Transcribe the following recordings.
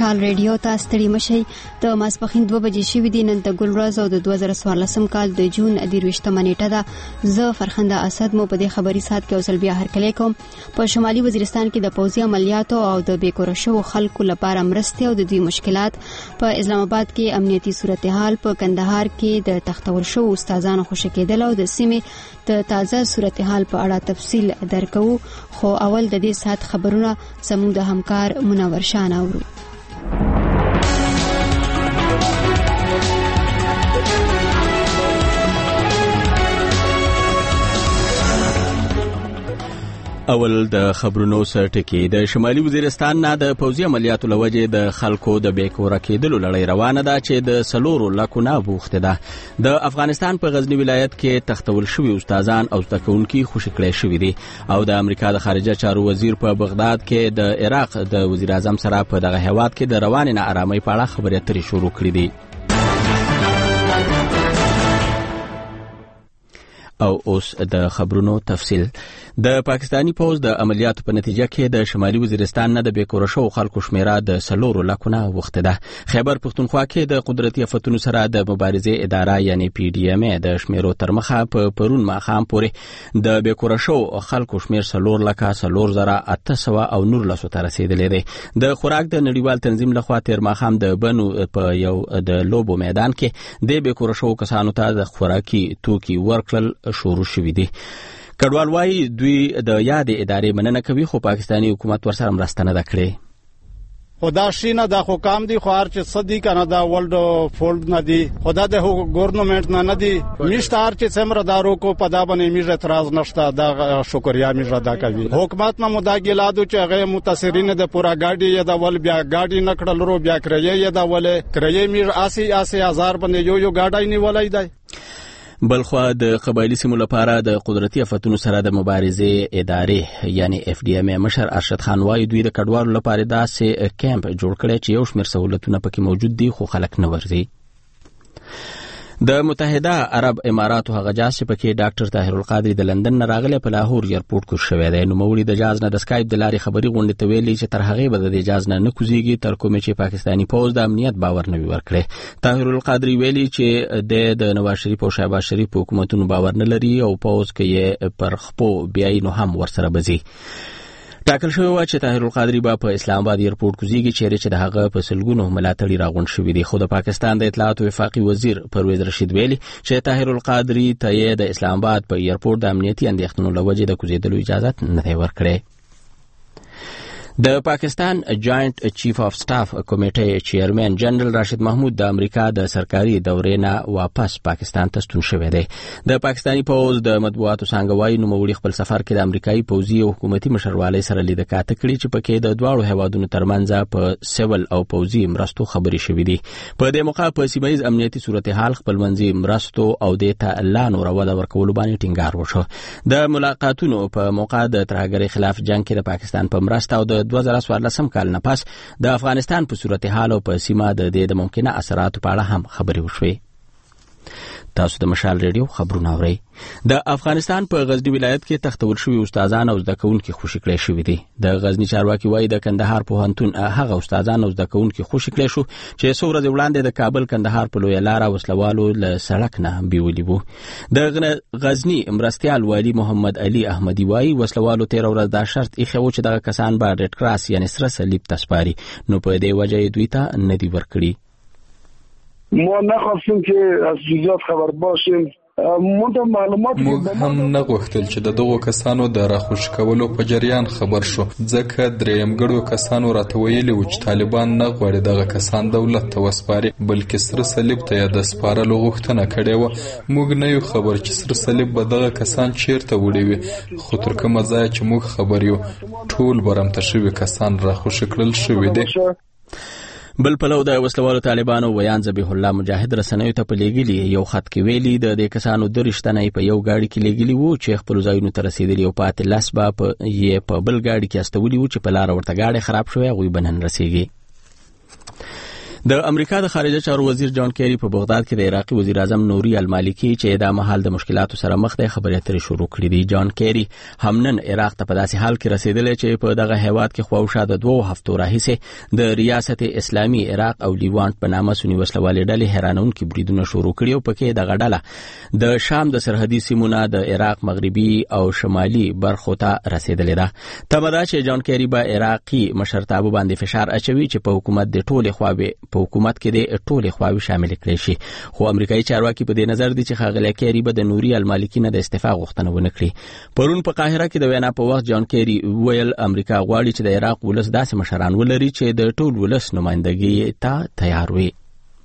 مشال ریډیو ته ستړي مشئ. د ماسپښین 2 بجې شوې دي. نن د ګل ورځ او د 2014 کال د جون 23 نیټه ده. زه فرخنده اسد مو په دې خبري سات کې اوسل بیا هرکلی کوم. په شمالي وزیرستان کې د پوځي عملیاتو او د بیکوره شو خلکو لپاره مرستې او د دوی مشکلات، په اسلام آباد کې امنیتي صورتحال، په کندهار کې د تختول شو استادانو خوشی کېدل او د سیمې د تازه صورتحال په اړه تفصیل درکو. خو اول د دې سات خبرونه زموږ د همکار منور شان اورو. اول د خبرونو سرټکی. د شمالي وزیرستان نه د پوځي عملیاتو لوجه د خلکو د بیکوره کېدلو لړۍ روانه ده چې د 4 لکو نه بوخته ده. د افغانستان په غزنی ولایت کې تختول شوی استادان او زدهکونکي خوشی کړي شوی دي او د امریکا د خارجه چارو وزیر په بغداد کې د عراق د وزیر اعظم سره په دغه هیواد کې د روان نه آرامۍ په اړه خبرې اترې شروع کړې دي. او اوس د خبرونو تفصیل. د پاکستانی پوز د عملیاتو په نتیجه کې د شمالي وزیرستان نه د بیکوره شو خلکو شمیره د 4 لکو نه وخته ده. خیبر پختونخوا کې د قدرتي آفتونو سره د مبارزې اداره یعنی پی ډی ام ای د شمیرو تر مخه په پرون ماخام پورې د بیکوره شو خلکو شمیر 4 لکه 4800 او نور لاسو ته رسیدلې ده. د خوراک د نړیوال تنظیم لخوا تر ماخام د بنو په یو د لوبو میدان کې د بیکوره شو کسانو ته د خوراکي توکي ورکړل شروع شوې دي. کډوال وايي دوی د یاد ادارې مننه کوي خو پاکستانی حکومت ورسره مرسته نه کړي. خدا شینه دا خو کام دي خو هر چې صدی کنه دا ورلد فولد نه دي خدا د ګورنمنت نه دي مشتار چې سمره دارو کو پدا باندې میږي اعتراض نشته. دا شکریا میږي ادا کوي حکومت نه مدا ګلادو چې هغه متاثرین د پورا گاډي یا د ول بیا گاډي نکړل رو بیا کړی یا د ول کړی میږي 80,000 باندې یو گاډای نیولای دی. بلخوا د قبایلی سیمو لپاره د قدرتي آفتونو سره د مبارزې ادارې یعنی اف ډی ام ای مشر ارشد خان وايي دوی د کډوالو لپاره داسې کیمپ جوړ کړی چې یو شمېر سہولتونه پکې موجود دي خو خلک نه ورځي. د متحده عرب اماراتو هغه جاز چې پکې ډاکټر طاهر القادری د لندن نه راغلی په لاهور ایرپورټ کې شوی دی. نو مولوی د جاز نه د سکایپ د لارې خبري غونډې ته ویلي چې تر هغه به د جاز نه کوزيږي تر کومه چې پاکستانی پوز د امنیت باور نه ورکړي. طاهر القادری ویلي چې د نواز شریف او شهباز شریف حکومتونو باور نه لري او پوز کې پر خپو بیاي نو هم ورسره بزي. ټاکل شوی و چې طاهر القادری با په اسلام آباد ایرپورټ کوزيږي چې د هغه په سلګونو ملاتړي راغون شوې دي. خو د پاکستان د اطلاعات او وفاقي وزیر پرویز رشید ویلي چې طاهر القادری ته د اسلام آباد په ایرپورټ د امنیتي اندېښنو لوجه د کوزیدلو اجازه نه ورکړي. د پاکستان جاینټ چیف اف سټاف کمیټې چیرمن جنرال راشد محمود د امریکا د سرکاري دورې نه واپس پاکستان ته ستون شوی دی. د پاکستانی پوز د مطبوعاتو څنګه وايي نو مولوی خپل سفر کې د امریکایي پوځي او حکومتي مشروالۍ سره لیدل کاته کړي چې پکې د دواړو هیوادونو ترمنځ په سیول او پوځي مرستو خبرې شوې دي. په دې موقع په سیمایي امنیتي صورتحال خپلمنځي مرستو او د اعلان او وده ورکولو باندې ټینګار وشو. د ملاقاتونو په موقع د ترهګرۍ خلاف جنگ کې د پاکستان په مرسته او د 2014 کال نه پس د افغانستان په صورتحال او په سیمه د ممکنه اثراتو په اړه هم خبرې وشوې. تاسو د مشال ریډیو خبرونه اورئ. د افغانستان په غزنی ولایت کې تختول شوی استادان او زدهکونکي خوشی کړي شوی دي. د غزنی چارواکي وايي د کندهار پوهنتون هغه استادان او زدهکونکي خوشی کړي شو چې څو ورځې وړاندې د کابل کندهار په لوی لار وسلوالو له سړک نه بیولي وو. د غزنی مرستيال والی محمد علي احمدي وايي وسلوالو 13 ورځې دا شرط ایښو چې دغه کسان به ریډ کراس یعنی سره صلیب تسپاري نو په دې وجه دوی ته نه دی ورکړي. ما نخواستیم که از جزئیات خبر باشیم. موږ هم نه غوښتل چې دغه کسانو د راخوش کولو په جریان خبر شو ځکه درېمګړو کسانو راته ویلي و چې طالبان نه غواړي دغه کسان دولت ته وسپاري بلکې سره صلیب ته د سپارلو غوښتنه کړې و. موږ نه یو خبر چې سره صلیب به دغه کسان چیرته وړي وي خو تر کومه ځای چې موږ خبر یو ټول برمته شوي کسان راخوش کړل شوي دي. بل پلو د وسلوالو طالبانو ویان ذبیح الله مجاهد رسنیو ته په لېږلي یو خط کې ویلي د دې کسانو د رښتنې په یو گاډي کې لېږلي وو چې خپل ځایونو ته رسیدلی او پاتې لاس به په بل گاډي کې استولي وو چې په لار ورته گاډي خراب شوی غوي بنن رسیږي. د امریکا د خارجه چارو وزیر جان کیری په بغداد کې د عراقي وزیر اعظم نوري المالکی چې د مهال د مشکلاتو سره مخ دی خبرې اترې شروع کړې دي. جان کیری همنن عراق ته په داسې حال کې رسیدلی چې په دغه هیواد کې خواوشا د 2 هفتو راهیسې د ریاست اسلامي عراق او لیوانت په نامه سنی وسلوالې ډلې حیرانونکي بریدونه شروع کړي او پکې دغه ډله د شام د سرحدي سیمونه د عراق مغربي او شمالي برخو ته رسیدلې ده. تمه ده چې جان کیری به عراقي مشرتابه باندې فشار اچوي چې په حکومت د ټولې خواوې په حکومت کې د ټولې خواوې شامل کړي شي. خو امریکایي چارواکي په دې نظر دي چې ښاغلی کیری به د نوري المالکی نه د استعفا غوښتنه ونه کړي. پرون په قاهره کې د وینا په وخت جان کیری ویل امریکا غواړي چې د عراق ولس داسې مشران ولري چې د ټول ولس نمائندګي ته تیار وي.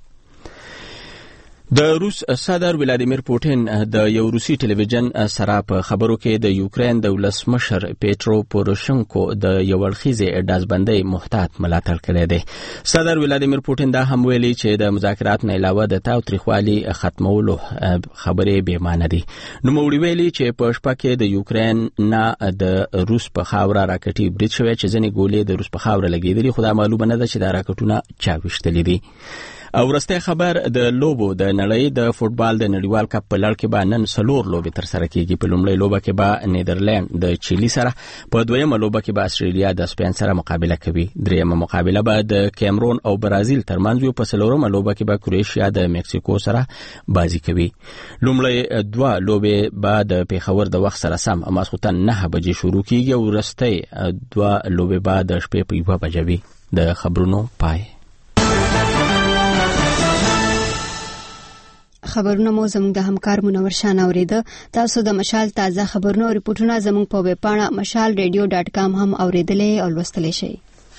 د روس صدر ولادیمیر پوتین د یو روسي ټلویزیون سره په خبرو کې د یوکرين د ولسمشر پیټرو پوروشنکو د یو اړخیزې ډازبندۍ محتاط ملاتړ کړی دی. صدر ولادیمیر پوتین دا هم ویلي چې د مذاکراتو نه علاوه د تاوتریخوالي ختمولو خبرې بې معنی دي. نوموړي ویلي چې په شپه کې د یوکرين نه د روس په خاوره راکټي برید شوی چې ځینې ګولې د روس په خاوره لګېدلې، خو دا معلومه نه ده چې دا راکټونه چا ویشتلي دي. او ورسته خبر د لوبو د نړۍ د فوتبال د نړیوال کپ په لړ کې به نن 4 لوبې تر سره کیږي. په لومړۍ لوبه کې به نیدرلند د چیلی سره، په دویمه لوبه کې به استرالیا د سپین سره مقابله کوي، دریمه مقابله به د کیمرون او برازیل ترمنځ وي، په څلورمه لوبه کې به کروشیا د میکسیکو سره بازي کوي. لومړی 2 لوبې به د پیښور د وخت سره سم ماسخوتن 9 بجې شروع کیږي او ورسته 2 لوبې به د شپې په 1 بجې وي. د خبرونو پای. خبرونه مو زموږ د همکار منور شان اوریده. تاسو د مشال تازه خبرونه او ریپورتونه زموږ په ویب پاڼه mashalradio.com هم اوریدلې او لوستلی شئ.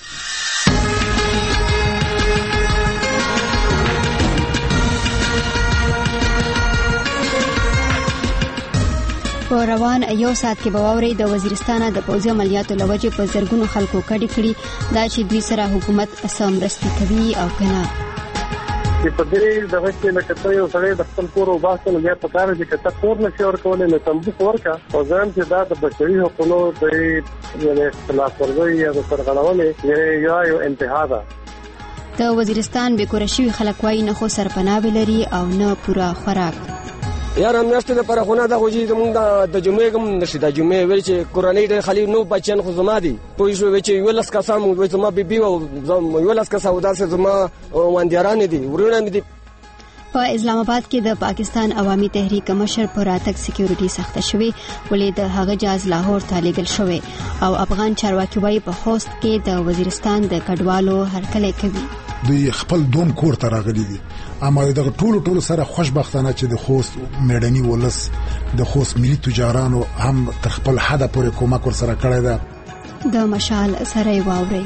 په روان یو ساعت کې به واورئ د وزیرستان د پوځي عملیاتو لوجې په زرګونو خلکو کډې کړي دا چې دوی سره حکومت مرستې کوي او کنه. چې په دې دغه کې لکه ته یو سړی د خپل کور او باسه نو بیا په کار دي چې ته کور نشي ورکولی نو تنبوک ورکړه او ځان چې دا د بشري حقوقو د یعنې خلاف ورزۍ یا د سرغړونې یو انتها ده. د وزیرستان بېکوره شوي خلک وایي نه خو سرپناه لري او نه پوره خوراک. یار میاشتې لپاره خو نه ده، خو چې زموږ د جمعې هم نشي، د جمعې ویل چې کورنۍ ډېر خالي نو بچیان خو زما دي پوه شوې چې 11 کسان مو زما بیبي او 11 کسان او داسې زما واندیاران دي ورونه مې دي. په اسلام آباد کې د پاکستان عوامي تحریک مشر پر راتګ سکیورټي سخته شوې ولې د هغه جاز لاهور ته لیږل شوی او افغان چارواکي وایي په خوست کې د وزیرستان د کډوالو هرکلی کوي. دوی خپل دوم کور ته راغلي دي، اما دغه ټولو سره خوشبختانه چې د خوست میډني ولس د خوست ملي تجارانو هم تر خپل حد پورې کومک ور سره کړی ده. د مشال سره واوري.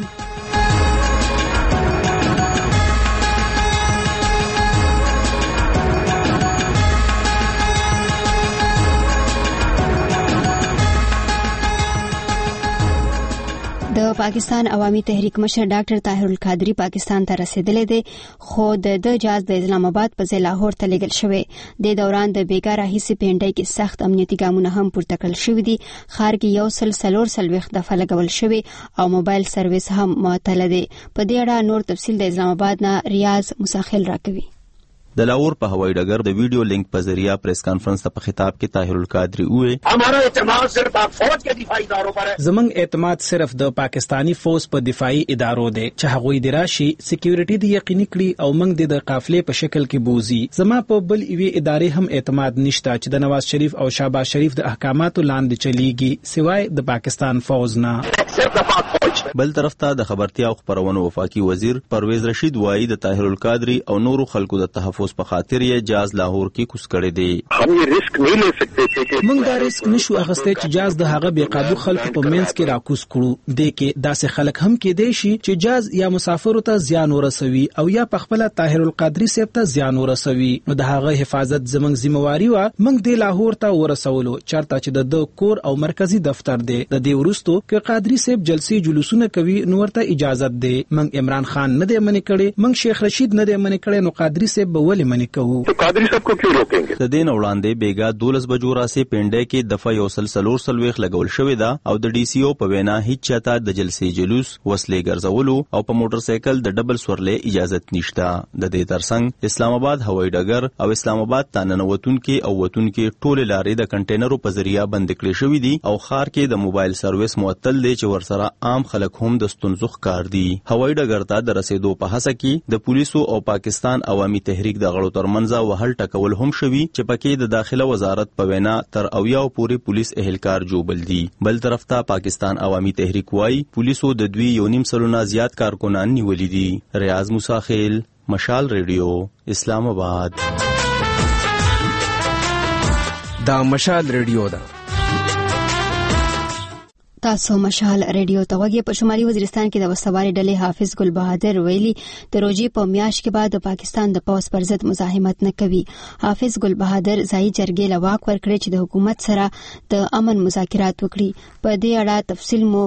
د پاکستان عوامي تحریک مشر ډاکټر طاهر القادری پاکستان ته رسیدلی دی، خو د جاز د اسلام آباد په ځای لاهور ته لیږل شوی. د دوران د بیګا راهیسې په انډۍ کې سخت امنیتي ګامونه هم پورته کړل شوي دي. ښار کې 140 دفعه لګول شوی او موبایل سرویس هم معطل دی. په دې اړه نور تفصیل د اسلام آباد نه ریاض مساخل راکوي. د لاهور په هوایي ډګر د ویډیو لینک په ذریعہ پریس کانفرنس ته په خطاب کې طاهر القادری وویل हमारा اعتماد सिर्फ فوج के دفاعي ادارو پر ہے. زمنګ اعتماد صرف د پاکستانی فوج په دفاعي ادارو دی چې هغوی د راشي سکیورټي دی یقیني کړي او موږ د قافلې په شکل کې بوزي. زما په بل ایوي ادارې هم اعتماد نشته چې د نواز شریف او شهباز شریف د احکاماتو لاندې چلیږي سوای د پاکستان فوج نه. بل طرف ته د خبرتیا او خبرونو وفاقي وزیر پرویز رشید وایي د طاهر القادری او نورو خلکو د تحفظ په خاطر یې جاز لاهور کې کوس کړی دی. هم یې ریسک نه لې سکتے چې موږ دا ریسک نشو اخیستی چې جاز د هغه بې قابو خلکو په منځ کې راکوس کړو. د کې داسې خلک هم کېدای شي چې جاز یا مسافرو ته زیان ورسوي او یا په خپل طاهر القادری صاحب ته زیان ورسوي. نو د هغه حفاظت زموږ ذمہواری و. موږ د لاهور ته ورسولو چرته چې د کور او مرکزی دفتر دی. د دې ورستو کې قادری صاحب کیمپ جلسې جلوسونه کوي نو ورته اجازه ده. منګ عمران خان نه دی منې کړي، منګ شیخ رشید نه دی منې کړي، نو قادری صاحب به ولې منې کوو؟ تو قادری صاحب کو کیوں روکیں؟ د دین وړاندې بیګا 12 بجو راسي پنډه کې دفعه یو سلسلور سلويخ لګول شوې ده او د ډي سي او په وینا هیڅ چاته د جلسې جلوس وسلې ګرځولو او په موټر سایکل د ډبل سورلې اجازه نشته. د دې ترڅنګ اسلام آباد هوایي ډګر او اسلام آباد تننوتونکو او وتونکو ټول لارې د کنټینرو په ذریعہ بند کړې شوې دي او خار کې د موبایل سرویس معطل دی چې ورسره عام خلک هم د ستونزو ښکار دي. هوایي ډګر ته د رسیدو په هڅه کې د پولیسو او پاکستان عوامي تحریک د غړو ترمنځ وهل ټکول هم شوي چې پکې د داخله وزارت په وینا تر اویاو پورې پولیس اهلکار جوړل دي. بل طرف ته پاکستان عوامي تحریک وايي پولیسو د 2.5 سلونه زیات کارکونان نیولې دي. ریاض موسی خیل، مشال ریډیو، اسلام آباد. دا مشال ریډیو ده. تاسو مشال ریډیو ته وګورئ. په شمالي وزیرستان کې د وسواري ډلې حافظ ګل بهادر ویلي د روزي په میاشت کې بعد د پاکستان د پوز پر ضد مزاحمت نه کوي. حافظ ګل بهادر ځای جرګې له واک ورکړي چې د حکومت سره د امن مذاکرات وکړي. په دې اړه تفصیل مو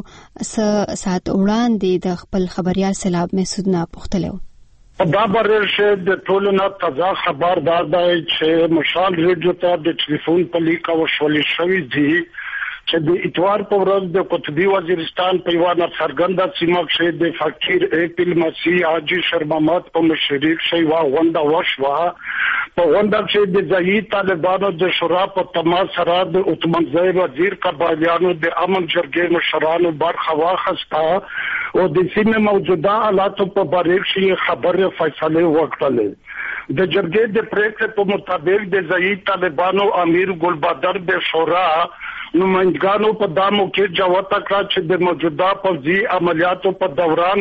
ساعت وړاندې د خپل خبريال سلاب مسعود نه پوښتلو. دا برشه د ټولو نه تازه خبردار دی چې مشال ریډیو ته د ټلیفون په لیک او شولې شوې دي چې د اتوار په ورځ د قطبي وزیرستان په یوه ناڅرګنده سیمه کې د فقیر اپل مسیح حاجي شرمامت په مشرۍ کې یوه غونډه وشوه. په غونډه کې د ځایي طالبانو د شورا په تماس سره د اتمنځي وزیر قبایلیانو د امن جرګې مشرانو برخه واخیسته او د سیمې موجوده حالاتو په باره کې خبرې فیصله وکړلې. د جرګې د پریکړې په مطابق د ځایي طالبانو امیر ګل بهادر د شورا نمائندګانو په دامو کې جوته کړه چې د موجوده پوځي عملیاتو په دوران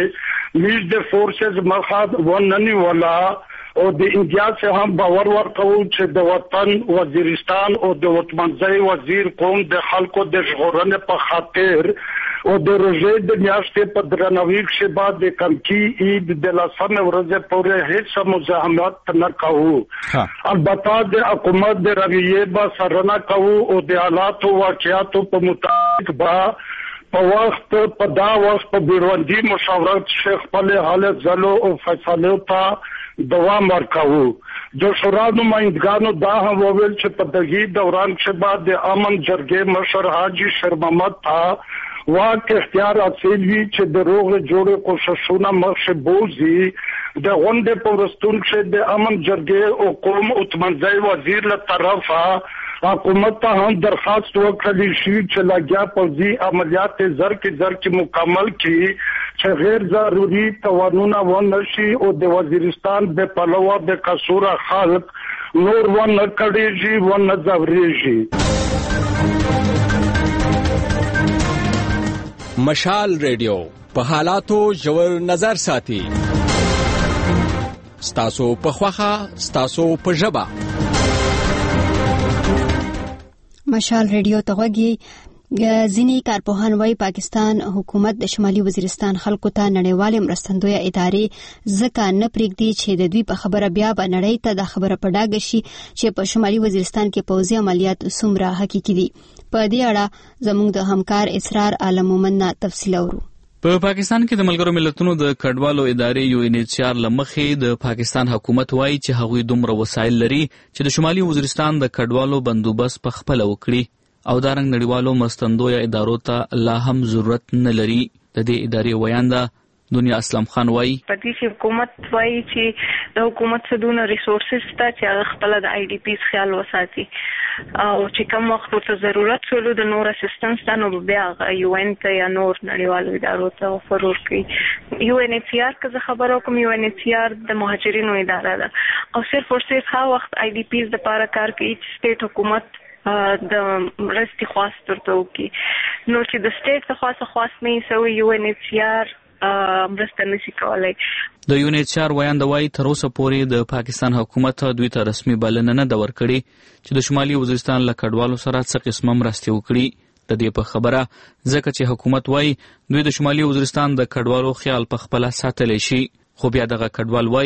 کې میز د فورسز مخاد ونني ولا او د انډیا څخه هم باور ورکوي چې د وطن وزیرستان او د وطنمنځي وزیر قوم د خلکو د ژغورنې په خاطر او د روزې د میاشتې په درناوي کې بعد د کمکی عید د لسمه ورځې پورې هیڅ مزاحمت نه کوو. البته د حکومت د رویې به سرنه کوو او د حالاتو واقعیاتو په مطابق به په وخت په دا وخت په بیروندي مشاورت شیخ خپل حالت زلو او فیصلو ته دوام ورکوو. د شورا نمائندګانو دا هم وویل چې په دغه دوران کې بعد د امن جرګې مشر حاجي شرمامت ته واک اختیار حاصل وی چې د روغ جوړې کوششونه مخ بوزي. د غونډې په ورستون کې د امن جرګې او قوم اتمنځي وزیر له طرفه حکومت ته هم درخواست وکړل شي چې لګیا پوځي عملیات زر کې مکمل کړي چې غیر ضروري توانونه ونه شي او د وزیرستان د پلوه د قصور خلک نور ونه کړيږي ونه ځوريږي. مشال ریډیو په حالاتو ژور نظر ساتي. ستاسو په خوخه، ستاسو په ژبه. مشال ریډیو ته وګورئ. ځینی کارپوهان وايي پاکستان حکومت د شمالي وزیرستان خلکو ته نړیوال مرستندویه ادارې ځکه نه پریږدي چې د دوی په خبره بیا به نړۍ ته د خبره په ډاګه شي چې په شمالي وزیرستان کې پوځي عملیات څومره حقیقي دي. په دې اړه زموږ د همکار اسرار عالم مومن نه تفصیل اورو. په پاکستان کې د ملګرو ملتونو د کډوالو ادارې UNHCR لمخې د پاکستان حکومت وایي چې هغوی دومره وسایل لري چې د شمالي وزیرستان د کډوالو بندوبست په خپل وکړي او دارنګ نړیوالو مرستندویه ادارو ته لا هم ضرورت نه لري. د دې ادارې ویانده دنیا اسلام خان وایي پدې چې حکومت وایي چې د حکومت څخه دونه ریسورسز ته چې خپل د IDPs خیال وساتي او چې کوم وخت ته ضرورت شول د نور اسسټنس ته نو بیا UN ته یا نور نړیوالو ادارو ته افر ورکړي. UNHCR که خبرو کوم UNHCR د مهاجرینو اداره ده او صرف ها وخت IDPs د لپاره کار کوي چې سټیټ حکومت د مرستې خواست ورته وکړي. نو چې د سټیټ څخه خواست نه سوی UNHCR مرسته نشي کولای. د UNHCR ویانده وایي تر اوسه پورې د پاکستان حکومت دوی ته رسمي بلنه نه ده ورکړې چې د شمالي وزیرستان له کډوالو سره څه قسمه مرستې وکړي. د دې په خبره ځکه چې حکومت وایي دوی د شمالي وزیرستان د کډوالو خیال په خپله ساتلی شي، خو بیا دغه کډوال وایي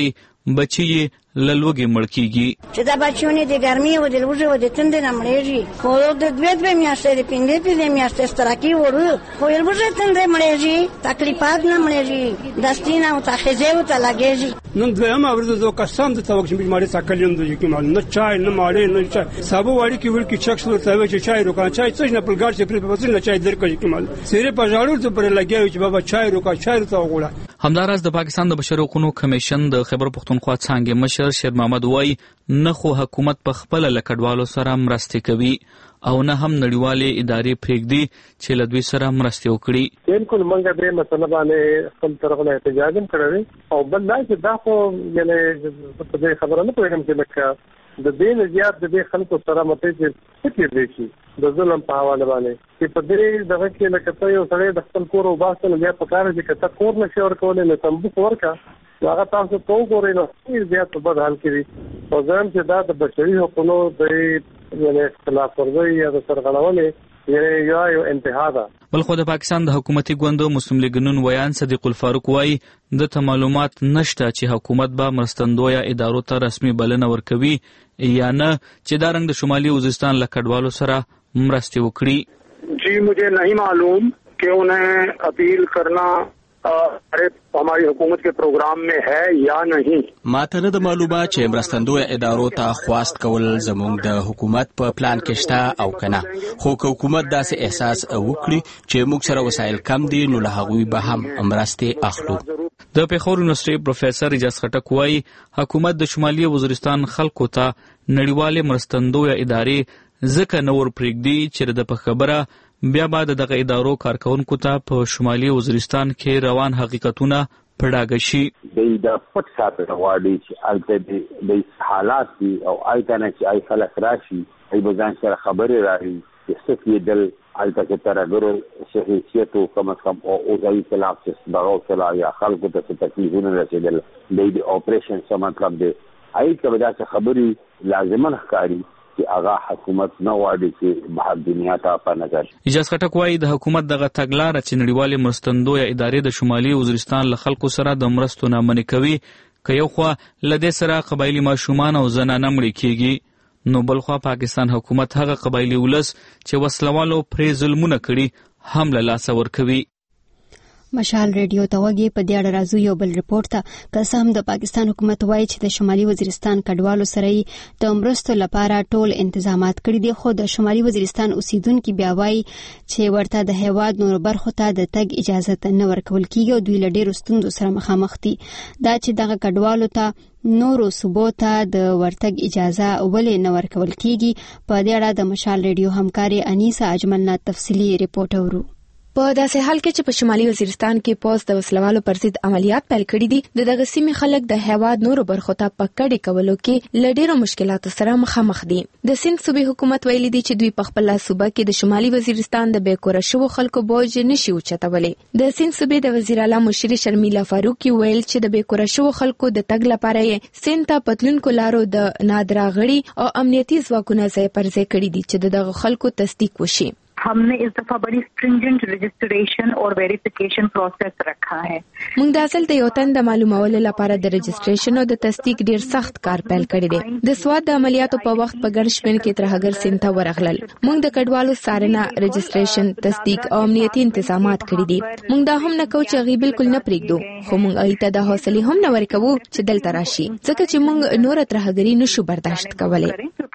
بچي للوګي مړکیږي چې دا بچونه د ګرمي او د لوږې او د تندې نه مړېږي خو د دوه میاشتې د پنځه میاشتې ستراکی وړو خو یې لوږې تندې مړېږي تکلیفات نه مړېږي دستینه او تخزه او تلاګېږي نن دویمه ورځ زه کسان د توګه چې مړې ساکلین دوی کې مال نه چای نه مالې نه چای سابو واړي کې ورکی چکس ورته وي چې چای روکا چای څه نه پلګار چې پر پاتې نه چای درکې کې مال سره په ژاړو ته پر لګیږي چې بابا چای روکا چای ته وګوره. همداراز د پاکستان د بشري حقوقو کمیشن د خیبر پختونخوا څنګه مشر شیر محمد وای نه خو حکومت په خپل لکډوالو سره مرسته کوي او نه هم نړیوالې ادارې پرېږدي چې له دوی سره مرسته وکړي. بالکل موږ به مثلا باندې خپل طرف نه احتجاج هم کړی او بل نه چې دا خو یعنی په دې خبره نه پوهیږم چې لکه د دې زیات د دې خلکو سره مته چې څه دی شي د ظلم په حواله باندې چې په دې دغه کې لکه ته یو سړی د خپل کور او باسل بیا په کار چې کته کور نشي ورکولې نه تنبوک ورکا هغه تاسو ته وګورئ نو زیات په بد حال کې وي او ځم چې دا د بشري حقوقو د یعنی خلاف ورزي یا د سرغړونې یو انتها ده. بلخو د پاکستان د حکومتي ګوندو مسلم لیګ نون ویان صدیق الفاروق وای د معلومات نشته چې حکومت به مرستندویه ادارو ته رسمي بلنه ورکوي یا نه چې دا رنګ د شمالي وزیرستان لکډوالو سره مرسته وکړي. जी मुझे नहीं मालूम कि उन्हें अपील करना हमारी हुकूमत के प्रोग्राम में है या नहीं. ماته نه د معلومات چې مرستندوی ادارو ته خواست کول زموږ د حکومت په پلان کې شته او کنه خو حکومت داسې احساس وکړي چې موږ سره وسایل کم دي نو له هغوی به هم مرسته اخلو. د پیښور یونیورسيټي پروفیسور اجاز خټک وایي حکومت د شمالي وزیرستان خلکو ته نړیوالې مرستندوی ادارې ځکه نور پرېږدي چې د په خبره بیا بعد دغه ادارو کارکونکو ته په شمالي وزیرستان کې روان حقیقتونه پړاګ شي. د پټ ساتل غواړي چې الته د حالات دي او آیتنه چې آی خلک راشي ای بزان سره خبرې راځي چې څه کېدل الته کې ترګرو شهیدیت او کم از کم او ځای خلاف چې دغه سره یا خلکو ته تکلیفونه رسیدل د اپریشن څه مطلب دی آی کله دا خبرې لازمه ښکاري چې هغه حکومت نه واړي چې بهر دنیا ته په نظر. اجاز خټک وایي د حکومت دغه تګلارې چې نړیوالې مرستندوی ادارې د شمالي وزیرستان له خلکو سره د مرستو نه منې کوي که یو خوا له دې سره قبایلي ماشومان او زنانه مړې کېږي نو بل خوا پاکستان حکومت هغه قبایلي ولس چې وسلوالو پرې ظلمونه کړي هم له لاسه ورکوي. مشال ریډیو ته وګي په دې اړه راځو یو بل رپورت ته قسم د پاکستان حکومت وایي چې د شمالي وزیرستان کډوالو سره د مرستو لپاره ټول انتظامات کړي دي خو د شمالي وزیرستان اوسیدونکو بیا وایي چې ورته د هیواد نور برخو ته د تګ اجازه نه ورکول کیږي او دوی له ډېرو ستونزو سره مخامخ دي. دا چې دغه کډوالو ته نورو صوبو ته د ورتګ اجازه ولې نه ورکول کیږي په دې اړه د مشال ریډیو همکاري انیسه اجمل نه تفصیلی رپورټ اورو. په داسې حال کې چې په شمالي وزیرستان کې پوز د وسلوالو پر ضد عملیات پیل کړي دي د دغه سیمې خلک د هیواد نورو برخو ته په کډې کولو کې له ډېرو مشکلاتو سره مخامخ دي. د سند صوبې حکومت ویلي دی چې دوی په خپل صوبه کې د شمالي وزیرستان د بیکوره شوو خلکو بوج نشي اوچتولی. د سند صوبې د وزیر اعلی مشري شرمیلا فاروقي ویل چې د بیکوره شوو خلکو د تګ لپاره سند ته پتلونکو لارو د نادرا غړي او امنیتي ځواکونه ځای پر ځای کړي دي چې دغه خلکو تصدیق وشي. हमने इस दफा बड़ी स्ट्रिंजेंट रजिस्ट्रेशन और वेरिफिकेशन प्रोसेस रखा है. موږ د اصل د یو تن د معلومولو لپاره د رجسټریشن او د تصدیق ډیر سخت کار پیل کړی دی. د سواد د عملیاتو په وخت په ګڼ شمېر کې ترهګر سینته ورغلل. موږ د کډوالو څارنه، رجسټریشن، تصدیق او امنیتي تنظیمات کړی دي. موږ دا هم نه کوو چې غي بالکل نه پریږدو، خو موږ ایته د حوصله هم نه ورکوو چې دلته راشي، ځکه چې موږ نور ترهګری نشو برداشت کولای.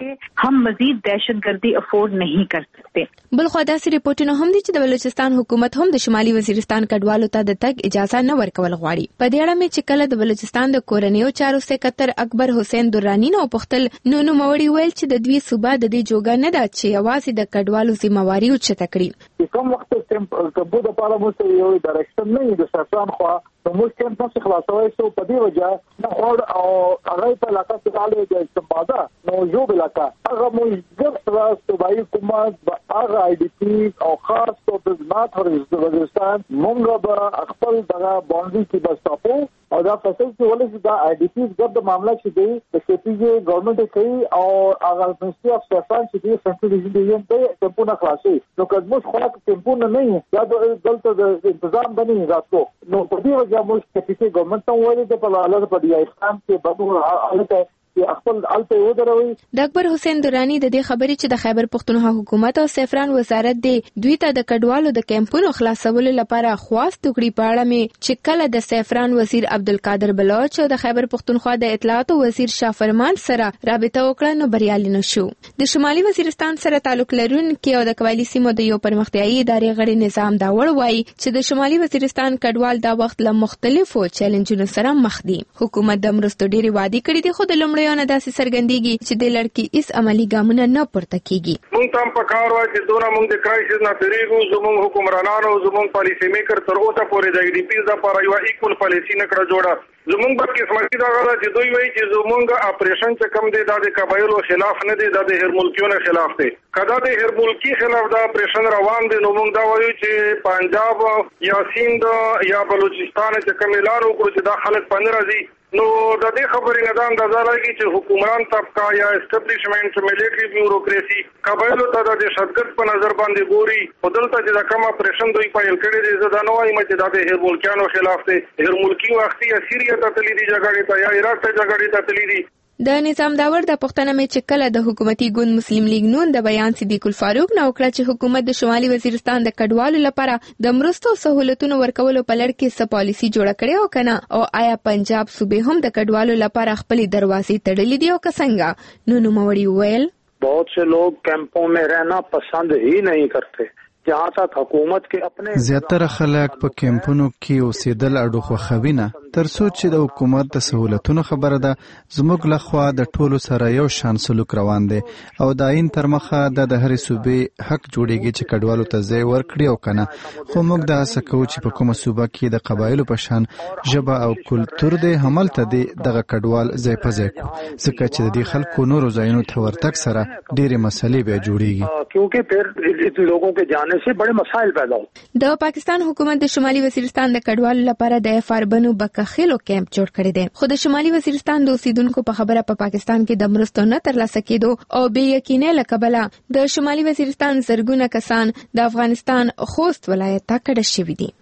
हम मजीद दहशतगर्दी अफोर्ड नहीं कर सकते. بلخو داسې ریپورتونه هم دي چې د بلوچستان حکومت هم د شمالي وزیرستان کډوالو ته د تګ اجازه نه ورکول غواړي. په دې اړه مې چې کله د بلوچستان د کورنیو چارو سکرټر اکبر حسین درانی نو پختل نو موري ویل چې د دوی صوبه د دې جوګه نه ده چې یوازې د کډوالو ذمہواری اوچته کړي. کوم وخت کبو د پاره مو یو ډایرکشن نه د شاسان خو موږ کوم څه خلاصوي سو په دې وجه نه اور او هغه په علاقه کې راځي د استفاده نو جو بلاکا هغه موږ د صوبایي حکومت هغه آی ډی پی او خاص تو د ځمات ورزستان موږ به خپل دغه باندې کې بساپو او دا فیصله چې ولې دا آی ډي پیز ګرد معاملہ چې دی د شپږ ګورنمنت کوي او هغه منسټری اف سیفان چې دی سنټرل ډیویژن ته ټمپو نه خلاصي نو کله خو ټمپو نه یا دلته د تنظیم بنې راتلو نو په دې وجه موږ چې ګورنمنت ته وایي چې په اړه په دې اسلام کې بدو حالت د اکبر حسین درانی د دې خبرې چې د خیبر پختونخوا حکومت او سیفران وزارت دی دوی ته د کډوالو د کیمپونو خلاصولو لپاره خواست وکړي په اړه می چې کله د سیفران وزیر عبدالقادر بلوچ او د خیبر پختونخوا د اطلاعات وزیر شاه فرمان سره رابطه وکړه نو بریالي نشو. د شمالي وزیرستان سره تعلق لرونکي او د قبایلی سیمو د یو پرمختیایي ادارې غړي نظام داوړ وایي چې د شمالي وزیرستان کډوال دا وخت له مختلفو چیلنجونو سره مخ دي. حکومت د مرستو ډېری وعده کړې دي خو د لومړی نه داسې سرګندېږي چې د لړکی اس عملی ګامونه نه پورته کیږي. مونږ تم په کار وای چې دونه مونږ د کرایسس نه تیریږو زموږ حکمرانانو زموږ پالیسی میکر تر اوسه پورې د ای ډي پی لپاره یو ایکول پالیسی نه کړه جوړه. زموږ په قسمتي دا غواړي چې دوی وایي چې زموږ اپریشن چې کم دی د قبایلو خلاف نه دی د هر ملکیونو خلاف دی. کله د هر ملکی خلاف دا اپریشن روان دی نو موږ دا وایو چې پنجاب یا سیند یا بلوچستان چې کوم اعلان وکړي چې دا خلک پنځه راځي نو د دې خبرې نه دا اندازه لګي چې حکومران طبقه یا اسټابلیشمنت ملټری بیوروکراسي قبایلو ته د شدت په نظر باندې ګوري او دلته چې دا کوم اپریشن دوی پیل کړی دی زه دا نه وایم چې دا د هر ملکیانو خلاف دی. هر ملکی وختي یا سیریه ته تللی دی جګړې ته یا عراق ته جګړې ته تللی دی. د نظام داور د پښتنه مې چې کله د حکومتي ګوند مسلم لیگ نون د بیان صدیق الفاروق نو کړ چې حکومت د شمالي وزیرستان د کډوالو لپاره د مرستو سہولتونو ورکولو په لړ کې څه پالیسی جوړه کړې او کنه او آیا پنجاب صوبې هم د کډوالو لپاره خپل دروازې تړلې دي او څنګه نو نوموړي ویل बहुत से लोग कैंपों में रहना पसंद ही नहीं करते. जहाँ तक हुकूमत के अपने زیاتره خلک په کیمپونو کې اوسېدل اډو خوښوي نه ترڅو چې د حکومت د سہولتونو خبره ده زموږ لخوا د ټولو سره یو شان سلوک روان دی او د عین تر مخه د هرې صوبې حق جوړیږي چې کډوالو ته ځای ورکړي او کنه خو موږ د هڅه کوو چې په کومه صوبه کې د قبایلو په شان ژبه او کلتور دی هملته دی دغه کډوال ځای په ځای کو ځکه چې د دې خلکو نورو ځایونو ته ورتګ سره ډېرې مسلې به جوړیږي क्योंकि फिर लोगों के जाने से बड़े मसाइल पैदा हो. د پاکستان حکومت د شمالي وزیرستان د کډوالو لپاره د افاربنو بکخیلو کیمپ جوړ کړی دی خو د شمالي وزیرستان د اوسیدونکو په خبره په پاکستان کې د مرستو نه ترلاسه کېدو او بې یقینۍ له کبله د شمالي وزیرستان زرګونه کسان د افغانستان خوست ولایت ته کډه شوي دي.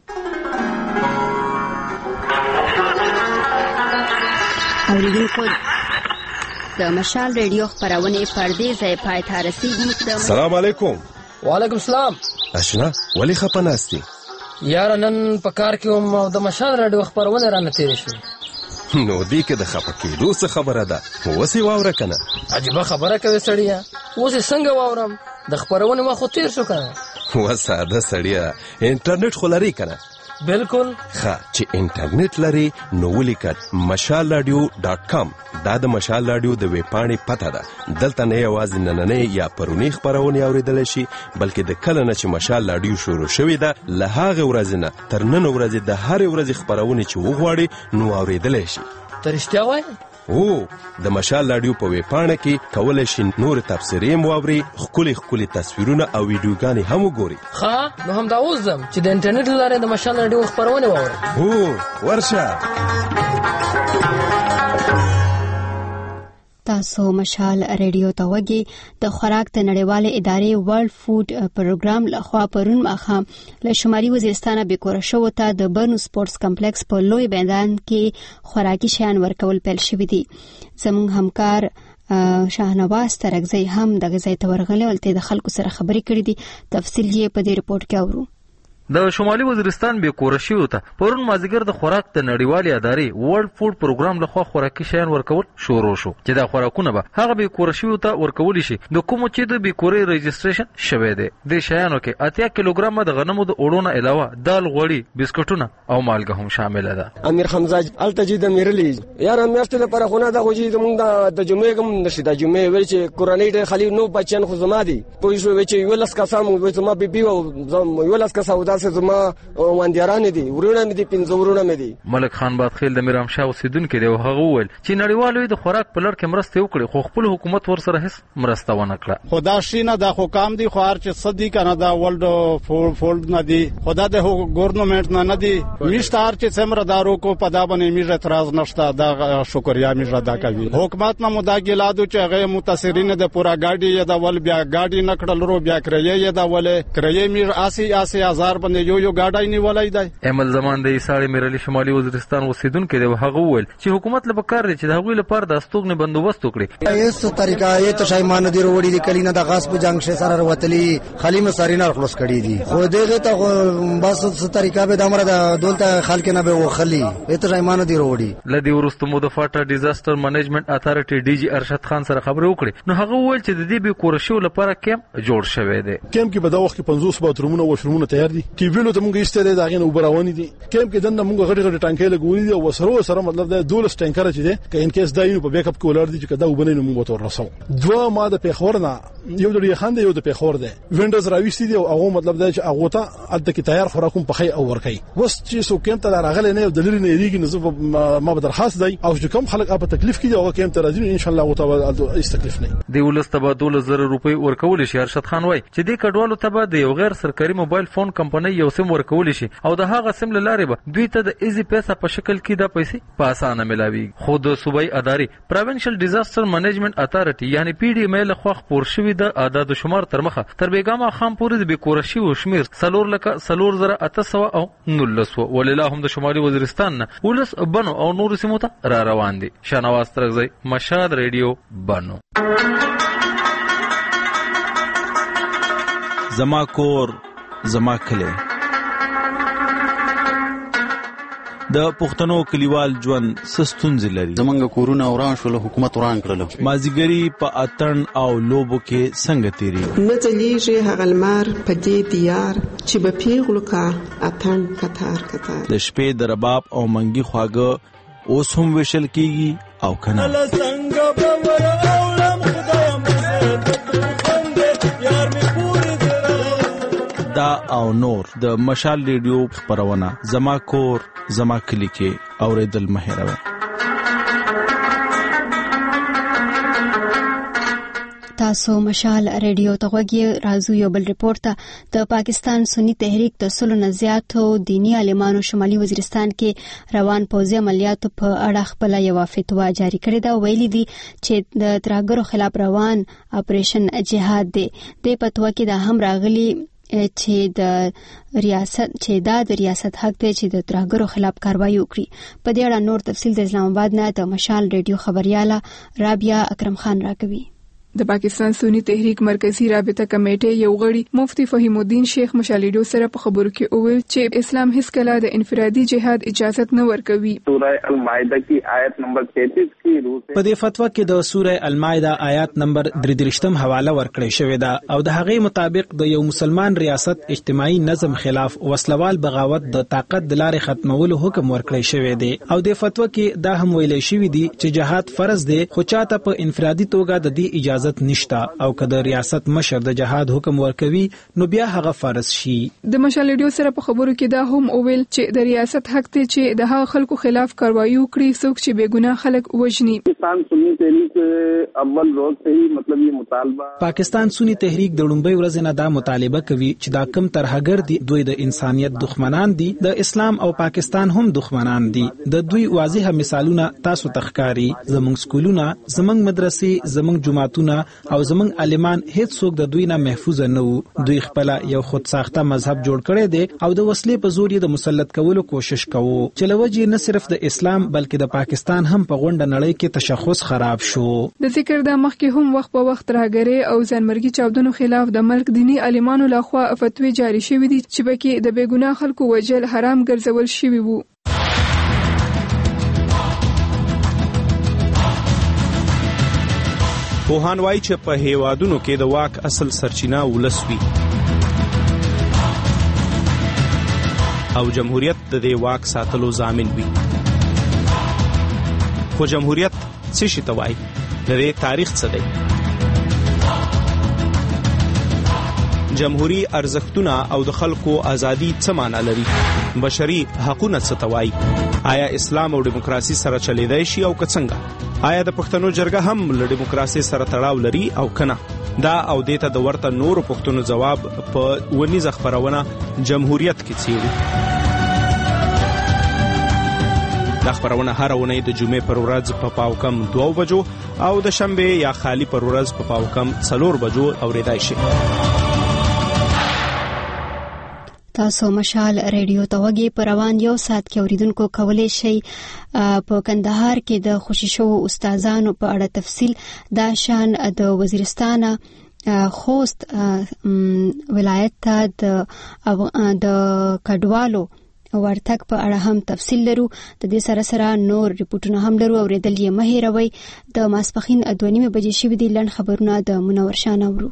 اوریدونکو د مشال ریډیو خبرونه پردې ځای پای ته رسیدي. السلام علیکم. وعلیکم السلام. اشنا ولی خپناستی یار نن په کار کې هم د مشال ریډیو خبرونه را نتیری شو نو دی کې د خپکېدو څه خبره ده وسی واوره کنه عجیب خبره کوي سړیا اوس څنګه واورم د خبرونه ما خو تیر شو کنه وساده سړیا انټرنیټ خلري کنه بالکل ښه چې انټرنیټ لري نو ولیکټ mashalradio.com دا د مشال رادیو د ویبپاڼې پته ده دلته نه یوازې نننۍ یا پرونی خبرونه اوریدل شي بلکې د کله نه چې مشال رادیو شروع شوې ده له هغه ورځې نه تر نن ورځې د هر ورځې خبرونه چې وغواړي نو اوریدل شي. ته رښتیا وایې؟ او د مشال رادیو په ویبپاڼه کې کولای شي نور تفسیرې مواوري خولي تصویرونه او ویډیوګانې هم وګوري. ښه نو هم دا اوس ځم چې د انټرنیټ لاره د مشال رادیو خبرونه واورم. هو ورشه. تاسو مشال ریډیو ته وګورئ. د خوراک د نړیوالې ادارې ورلد فود پروګرام لخوا پرون ماښام له شمالي وزیرستان بیکوره شو ته د برنو سپورتس کمپلیکس په لوی میدان کې خوراکي شیان ورکول پیل شوي دي. زموږ همکار شاهنواز ترکزی هم د غذای تورغلې ولته د خلکو سره خبرې کړې دي. تفصیل یې په دې رپورت کې اورو. د شمالي وزیرستان بیکوره شو ته پرون مازیګر د خوراک د نړیوالې ادارې ورلد فود پروګرام لخوا خوراکي شیان ورکول شروع شو چې دا خوراکونه به هغه بیکوره شو ته ورکول شي د کوم چې د بیکوري رجسټریشن شوه دی. د شیانو کې 80 کیلوګرام د غنمو د اوړو نه علاوه دال غوړي بسکټونه او مالګه هم شامل ده. امیر حمزه التجید امیرلی یار میاشتې لپاره خونه دا غوږی زمونږ د جمعې کوم نشي د جمعې ویل چې قرآنی خلی نو بچن خو زما دي پوه شو چې ولس کا سم وې زما بیبي او ولس کا سودا داسې زما واندیاران دي ورونه مې دي 15 ورونه مې دي. ملک خان بادخیل د میرام شاه اوسیدونکو دی او هغه وویل چې نړیوالو د خوراک په لړ کې مرسته وکړي خو خپل حکومت ورسره هیڅ مرسته ونه کړه. خدا شینه د حکام دی خو هر چې صدی کنه دا ورلد فولډ نه دی خدا د ګورنمنت نه دی میشتار چې سمره دارو کو پدا باندې میږي اعتراض نشته دا شکریا میږي ادا کوي. حکومت نه مدا ګلادو چې هغه متاثرین د پورا ګاډي یا د ول بیا ګاډي نکړل رو بیا کړی یا د ول کړی میر 80 هزار باندې یو ګاډي نیولای دی. امل زمان د ایساړي میرلی شمالي وزیرستان اوسیدونکو دی هغه وویل چې حکومت له پکار دی چې د هغوی لپاره د استوګنې بندوبست وکړي. ایسو طریقه یې ته شایمان دی وروړي د کلینه د غاصب جنگ شه سره وتلی خلیمه سارینه خلاص کړي دي خو دغه ته بس څه طریقه به د امر د دولت خلک نه به وخلی ته شایمان دی وروړي. لدی ورستمو د فاټا ډیزاستر منیجمنت اتارټي ډي جی ارشد خان سره خبرې وکړي نو هغه وویل چې د دې به کورشو لپاره کیمپ جوړ شوی دی. کیمپ کې په دا وخت کې 50 باترومونه او وشرومونه تیار دي ټي ویلو ته موږ ایستره دا غنه وبراونی دي. کیمپ کې دنه موږ غټ ټانکې لګولې دي او سره مطلب دا 12 ټانکر چې دي که ان کیس دایو په بیک اپ کې ولر دي چې دا وبنه موږ ته ورسو. دوه ما د پیښورنا یو د خان دی یو د پیښور دی وینډوز راويستي دي او هغه مطلب دا چې هغه ته الته کې تیار خوراکوم په خي او ورکي وس چې سو کیمپ ته راغله نه د لری نه ریږي نو ما به درخواست دی او چې کوم خلک په تکلیف کې او کیمپ ته راځي ان شاء الله او استکلیف نه دی ولست به 12000 روپۍ ورکول شي. ارشد خان وای چې دې کډوالو ته به د یو غیر سرکاري موبایل فون کمپنۍ یو سیم ورکول شي او د هغه سیم لاره به دوی ته د ایزی پیسې په شکل کې د پیسې په اسانه ملاوي. خود صوبایي ادارې پروینشل ډیزاستر منیجمنت اتارټي یعنی پی ډی ام ال خو خبر شوی د اعداد شمار تر مخه تر بیګامه خام پورې د بیکورشي او شمیر 3,800 او 1900 ولله هم د شمالي وزیرستان نه ولس بنو او نور سیمو ته را روان دي. شنواز ترغزی مشاد ریډیو بنو. زما کور زما کلی د پښتنو کلیوال ژوند سستونځ لري. زمونږ کورونه وران شول حکومت وران کړل. مازیګری په اتن او لوبو کې څنګه تیری نه ځلیږي هغه لمر په دې دیار چې به پیغلو کا اتن کتار کتار د شپې د رباب او منګي خواږه اوس هم وشل کیږي او کنه دا او نور د مشال ریډیو خبرونه زما کور زما کلی کې اوریدل مهیروي. تاسو مشال ریډیو ته غوږی راځو یو بل ریپورت ته. د پاکستان سنی تحریک د سلو نه زیاتو دینی عالمانو شمالي وزیرستان کې روان پوځي عملیاتو په اړه خپل یو فتوا جاری کړې ده. ویلي دي چې د ترهګرو خلاف روان اپریشن جهاد دی. د فتوا کې د هم راغلي چې د ریاست حق دی چې د ترهګرو خلاف کاروایی وکړي. په دې اړه نور تفصیل د اسلام آباد نه د مشال ریډیو خبرياله رابعه اکرم خان راکوي. د پاکستان سنی تحریک مرکزی رابطه کمیټې یو غړي مفتی فهیم الدین شیخ مشالیډو سره په خبرو کې وویل چې اسلام هیڅ کله د انفرادي جهاد اجازه نه ورکوي. سوره المائده کی آیت نمبر 33 کی روح په دې فتوا کې د سوره المائده آیات نمبر 33 حواله ورکړې شوې ده او د هغې مطابق د یو مسلمان ریاست اجتماعي نظم خلاف وسلوال بغاوت د طاقت د لارې ختمولو حکم ورکړی شوی دی او د فتوا کې دا هم ویل شوی دی چې جهاد فرض دی خو چاته په انفرادي توګه د دې اجازه نشتا او که د ریاست مشر د جهاد حکم ورکوي نو بیا هغه فرض شي. د مشالیډیو سره په خبرو کې دا هم اویل چې د ریاست حق ته چې د هغه خلکو خلاف کاروایی وکړي څوک چې بے ګناه خلک وژني. پاکستان سنی تحریک اول روز سے ہی مطلب یہ مطالبہ پاکستان سنی تحریک د لومبۍ ورځې نه دا مطالبه کوي چې دا کم ترهګر دي دوی د انسانيت دښمنان دي د اسلام او پاکستان هم دښمنان دي. د دوی واضح مثالونه تاسو تخکاری زمونږ سکولونه زمونږ مدرسې زمونږ جماعتونه او زمونږ عالمان هیڅ څوک د دوی نه محفوظ نه وو. دوی خپل یو خود ساخته مذهب جوړ کړی دی او د وسلې په زور یې د مسلط کولو کوشش کوي چې لوجه نه صرف د اسلام بلکې د پاکستان هم په غونډه نړۍ کې تشخص خراب شو. د ذکر د مخکې هم وخت په وخت راګری او ځانمرګي چاودنو خلاف د ملک دینی عالمانو لخوا فتوی جاری شوې دي چې پکې د بے ګناه خلکو وجل حرام ګرځول شوی وو. پوهان وایي چې په هیوادونو کې د واک اصل سرچینه ولس وي او جمهوریت د دې واک ساتلو ضامن وي. خو جمهوریت څه شي ته وایي؟ د دې تاریخ څه دی؟ جمهوریت ارزښتونه او د خلکو ازادي څه معنی لري؟ بشري حقوقونه څه ته وایي؟ آیا اسلام او دیموکراسي سره چلیدای شي او که څنګه؟ آیا د پښتنو جرګه هم له دیموکراسي سره تړاو لري او کنه؟ دا او دیته د ورته نورو پښتنو جواب په ونیزه خبرونه جمهوریت کې څیړي. دا خبرونه هر اونۍ د جمعې پر ورځ په پاوکم 2 بجو او د شنبه یا خالی پر ورځ په پاوکم 4 بجو اوریدای شي. تاسو مشال ریډیو ته وګورئ. په روان یو ساعت کې اوریدونکو کولای شي په کندهار کې د خوشی شو استادانو په اړه تفصیل دا شان د وزیرستان خوست ولایت ته د کډوالو ورتګ په اړه هم تفصیل لرو. د دې سره نور ریپورتونه هم لرو. اوریدل یې مه هېروئ. د ماسپښین 2:30 بجې شوي دي. لنډ خبرونه د منور شاه اورو.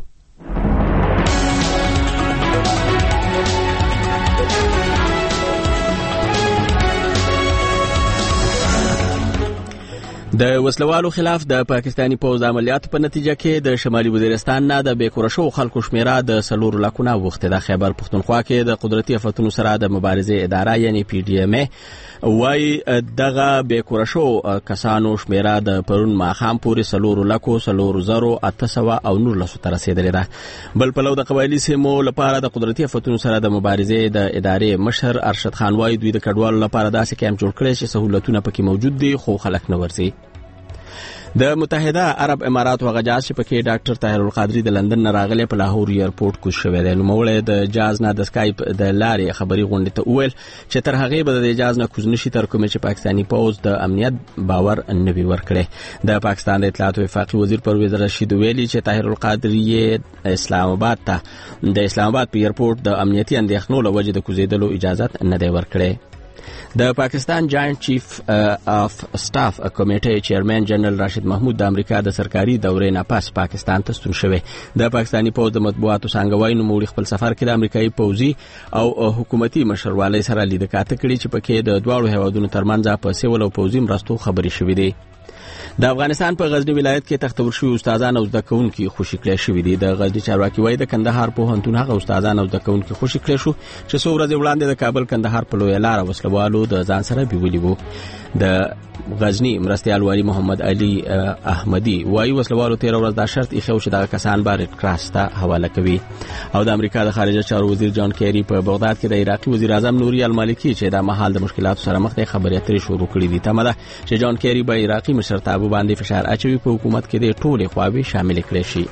د وسلوالو خلاف د پاکستانی پوځ عملیاتو په نتیجه کې د شمالي وزیرستان نه د بیکوره شو خلکو شمیره د 4 لکونه وخته. د خیبر پښتونخوا کې د قدرتي آفتونو سره د مبارزې اداره یعنی PDMA وای دغه بیکوره شو کسانو شمیره د پرون ماخام پورې 4 لکو 4,800 او 900 تر رسیدلې ده. بل په لو د قبایلی سیمو لپاره د قدرتي آفتونو سره د مبارزې د ادارې مشر ارشد خان وای دوی د کډوالو لپاره داسې کیمپ جوړ کړي چې سہولتونه پکې موجود دي خو خلک نه ورسي. د متحده عرب امارات وغجاز چې پکې ډاکټر طاهر القادری د لندن نه راغلی په لاهور ایرپورټ کوز شوی دی. نوموړی د جاز نه د سکایپ د لارې خبري غونډې ته وویل چې تر هغې به د جاز نه کوز نشي تر کومه چې پاکستاني پوځ د امنیت باور نه وي ورکړي. د پاکستان د اطلاعات او وفاقي وزیر پرویز رشید ویلي چې طاهر القادری د اسلام آباد په ایرپورټ د امنیتي اندېښنو له وجې د کوزیدلو اجازه نه دی ورکړي. د پاکستان جاینټ چیف اف سټاف کمیټې چیرمن جنرال راشد محمود د امریکا د سرکاري دورې نه پس پاکستان ته ستون شوی. د پاکستاني پوځ د مطبوعاتو څنګه وایي نوموړي خپل سفر کې د امریکایي پوځي او حکومتي مشروالۍ سره لیدکاته کړي چې پکې د دواړو هیوادونو ترمنځ په سیول او پوځي مرستو خبري شوې دي. د افغانستان په غزنی ولایت کې تختور شوي استادان او زده کوونکي خوشي کړي شوي دي. د غزنی چارواکي وایي د کندهار پوهنتون هغه استادان او زده کوونکي خوشي کړي شو چې څو ورځې وړاندې د کابل کندهار په لویه لار وسلوالو د ځان سره بیولي وو. د غزنی مرستیال والی محمد علي احمدي وایي وسلوالو 13 ورځ دا شرط ایښی چې دغه کسان به ریډ کراس ته حواله کوي. او د امریکا د خارجه چارو وزیر جان کیری په بغداد کې د عراقي وزیر اعظم نوري المالکی چې د مهال د مشکلاتو سره مخ دي خبرې اترې شروع کړې دي. تمه ده چې جان کیری به عراقي مشرتابه باندې فشار اچوي په حکومت کې د ټولې خواوې شامل کړي شي.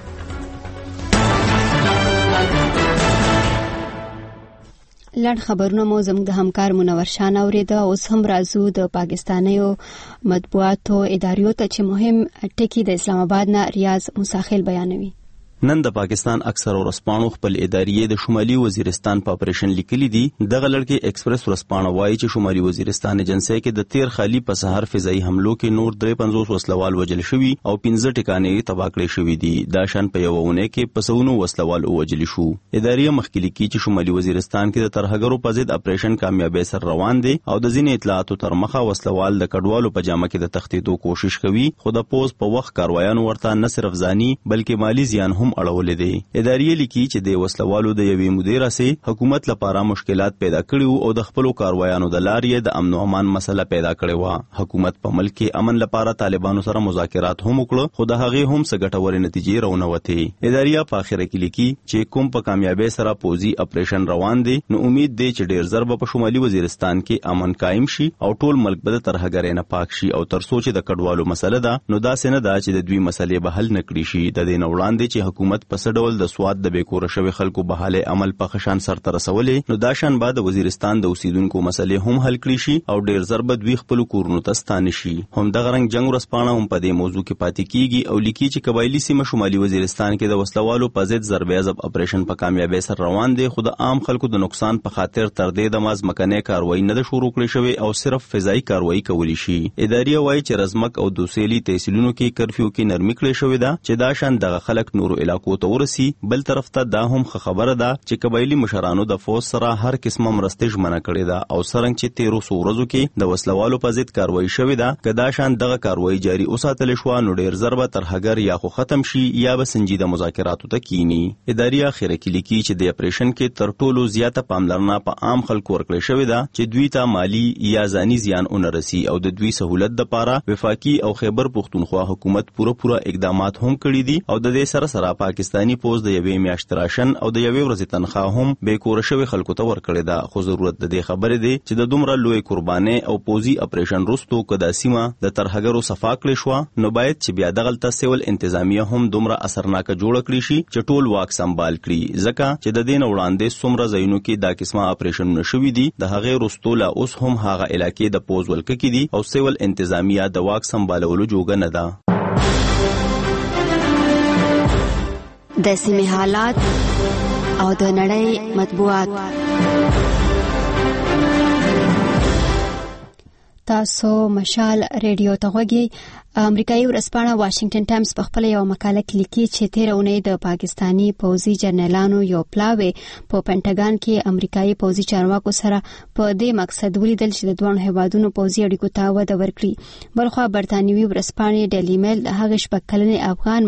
لړ خبرونه مو زموږ د همکار منور شاه اوریده. اوس هم راځو د پاکستانیو مطبوعاتو اداریو ته چې مهم ټکی د اسلام آباد نه ریاض مساخل بیانوي. نن د پاکستان اکثر ورسپانو خپل ادارې د شمالي وزیرستان په اپریشن لیکلي دي. دغه لړکې ایکسپریس ورسپانه وایي چې شمالي وزیرستان ایجنسی کې د 13 خالي په سحر فضایي حملو کې نور 53 وسلوال وژل شوي او 15 ټکانې تباه کړې شوي دي. دا شان په یو ونه کې په سونو وسلوال وژل شو. ادارې مخکې لیکي چې شمالي وزیرستان کې د ترهګرو په ضد اپریشن کامیابی سره روان دي او د ځینې اطلاعاتو تر مخه وسلوال د کډوالو په جامه کې د تخطیدو کوشش کوي خو د پوز په وخت کاروایانو ورته نه صرف ځاني بلکې مالی زیان هم اړولې دي. ادارې لیکي چې د وسلوالو د یوې مودې راسي حکومت لپاره مشکلات پیدا کړي او د خپل کاروایانو د لارې د امن او امان مسله پیدا کړې و. حکومت په ملک کې امن لپاره طالبانو سره مذاکرات هم وکړو خو د هغې هم څه ګټورې نتیجې راونوتې. ادارې په اخر کې لیکي چې کوم په کامیابی سره پوزي اپریشن روان دي نو امید دی چې ډیر ضرب په شمالي وزیرستان کې امن قائم شي او ټول ملک به تر هغې نه پاک شي او تر سوچ د کډوالو مسله ده نو دا سینه ده چې د دوی مسلې به حل نکړي شي. د دې وړاندې چې حکومت په ډول د سواد د بیکوره شوی خلکو بحاله عمل په خشان سر تر رسولې نو دا شان بعد وزیرستان د اوسیدونکو مسلې هم حل کړي شي او ډیر ضرب دوی خپل کورونو ته ستانه شي. هم د غرنګ جنگ ورسپانه هم په دې موضوع کې پاتې کیږي او لیکي چې قبایلی سیمه شمالي وزیرستان کې د وسلوالو په ضد ضربې عذاب اپریشن په کامیابی سره روان دي خو د عام خلکو د نقصان په خاطر تر دې د مازمکنه کاروایی نه شروع کړي شوی او صرف فضایي کاروایی کولی شي. ادارې وایي چې رزمک او دوسیلی تحصیلونو کې کرفیو کې نرمي کړې شوې ده چې دا شان د خلک نورو علاقو ته ورسی. بل طرف ته دا هم خبره ده چې قبایلی مشرانو د فوج سره هر قسمه مرستې ژمنه کړې ده او څرنګه چې 13 ورځو کې د وسلوالو په ضد کاروایی شوې ده. که دا شان دغه کاروایی جاری وساتل شو نو ډیر زر به ترهګر یا خو ختم شي یا به سنجیده مذاکراتو ته کینی. اداري اخره کې لیکي چې د اپریشن کې تر ټولو زیاته پاملرنه په عام خلکو ورکړې شوې ده چې دوی ته مالی یا ځاني زیان ونرسي او د دوی سہولت لپاره وفاقي او خیبر پختونخوا حکومت پوره اقدامات هم کړي دي او د دې سره پاکستانی پوز د یوې میاشتې راشن او د یوې ورځې تنخواه هم به کور شوی خلکو ته ورکړي ده. خو ضرورت د دې خبرې دی چې د دومره لوی قرباني او پوزي اپریشن رستو کدا سیمه د ترهګرو صفا کړی شو نو باید چې بیا دغلته سیول انتظامیه هم دومره اثرناک جوړ کړی شي چې ټول واک سمبال کړي. ځکه چې د دین وړاندې څومره ځایونو کې دا قسمه اپریشنونه شوي دي د هغه رستو لا اوس هم هغه علاقې د پوز ولکه کې دي او سیول انتظامیه د واک سمبالولو جوګه نه ده. د سیمې حالات او د نړۍ مطبوعات. تاسو مشال ریډیو ته غوږی. امریکایي ورځپاڼه واشنگټن ټایمز په خپل یو مقاله کې لیکي چې 13 اونۍ د پاکستانی پوځي جنرالانو یو پلاوی په پینټاګان کې امریکایي پوځي چارواکو سره په دې مقصد ولیدل چې د دوه هیوادونو پوځي اړیکو ته وده ورکړي. بلخوا برتانیوي ورځپاڼې ډیلی میل د هغه شپږ کلنې افغان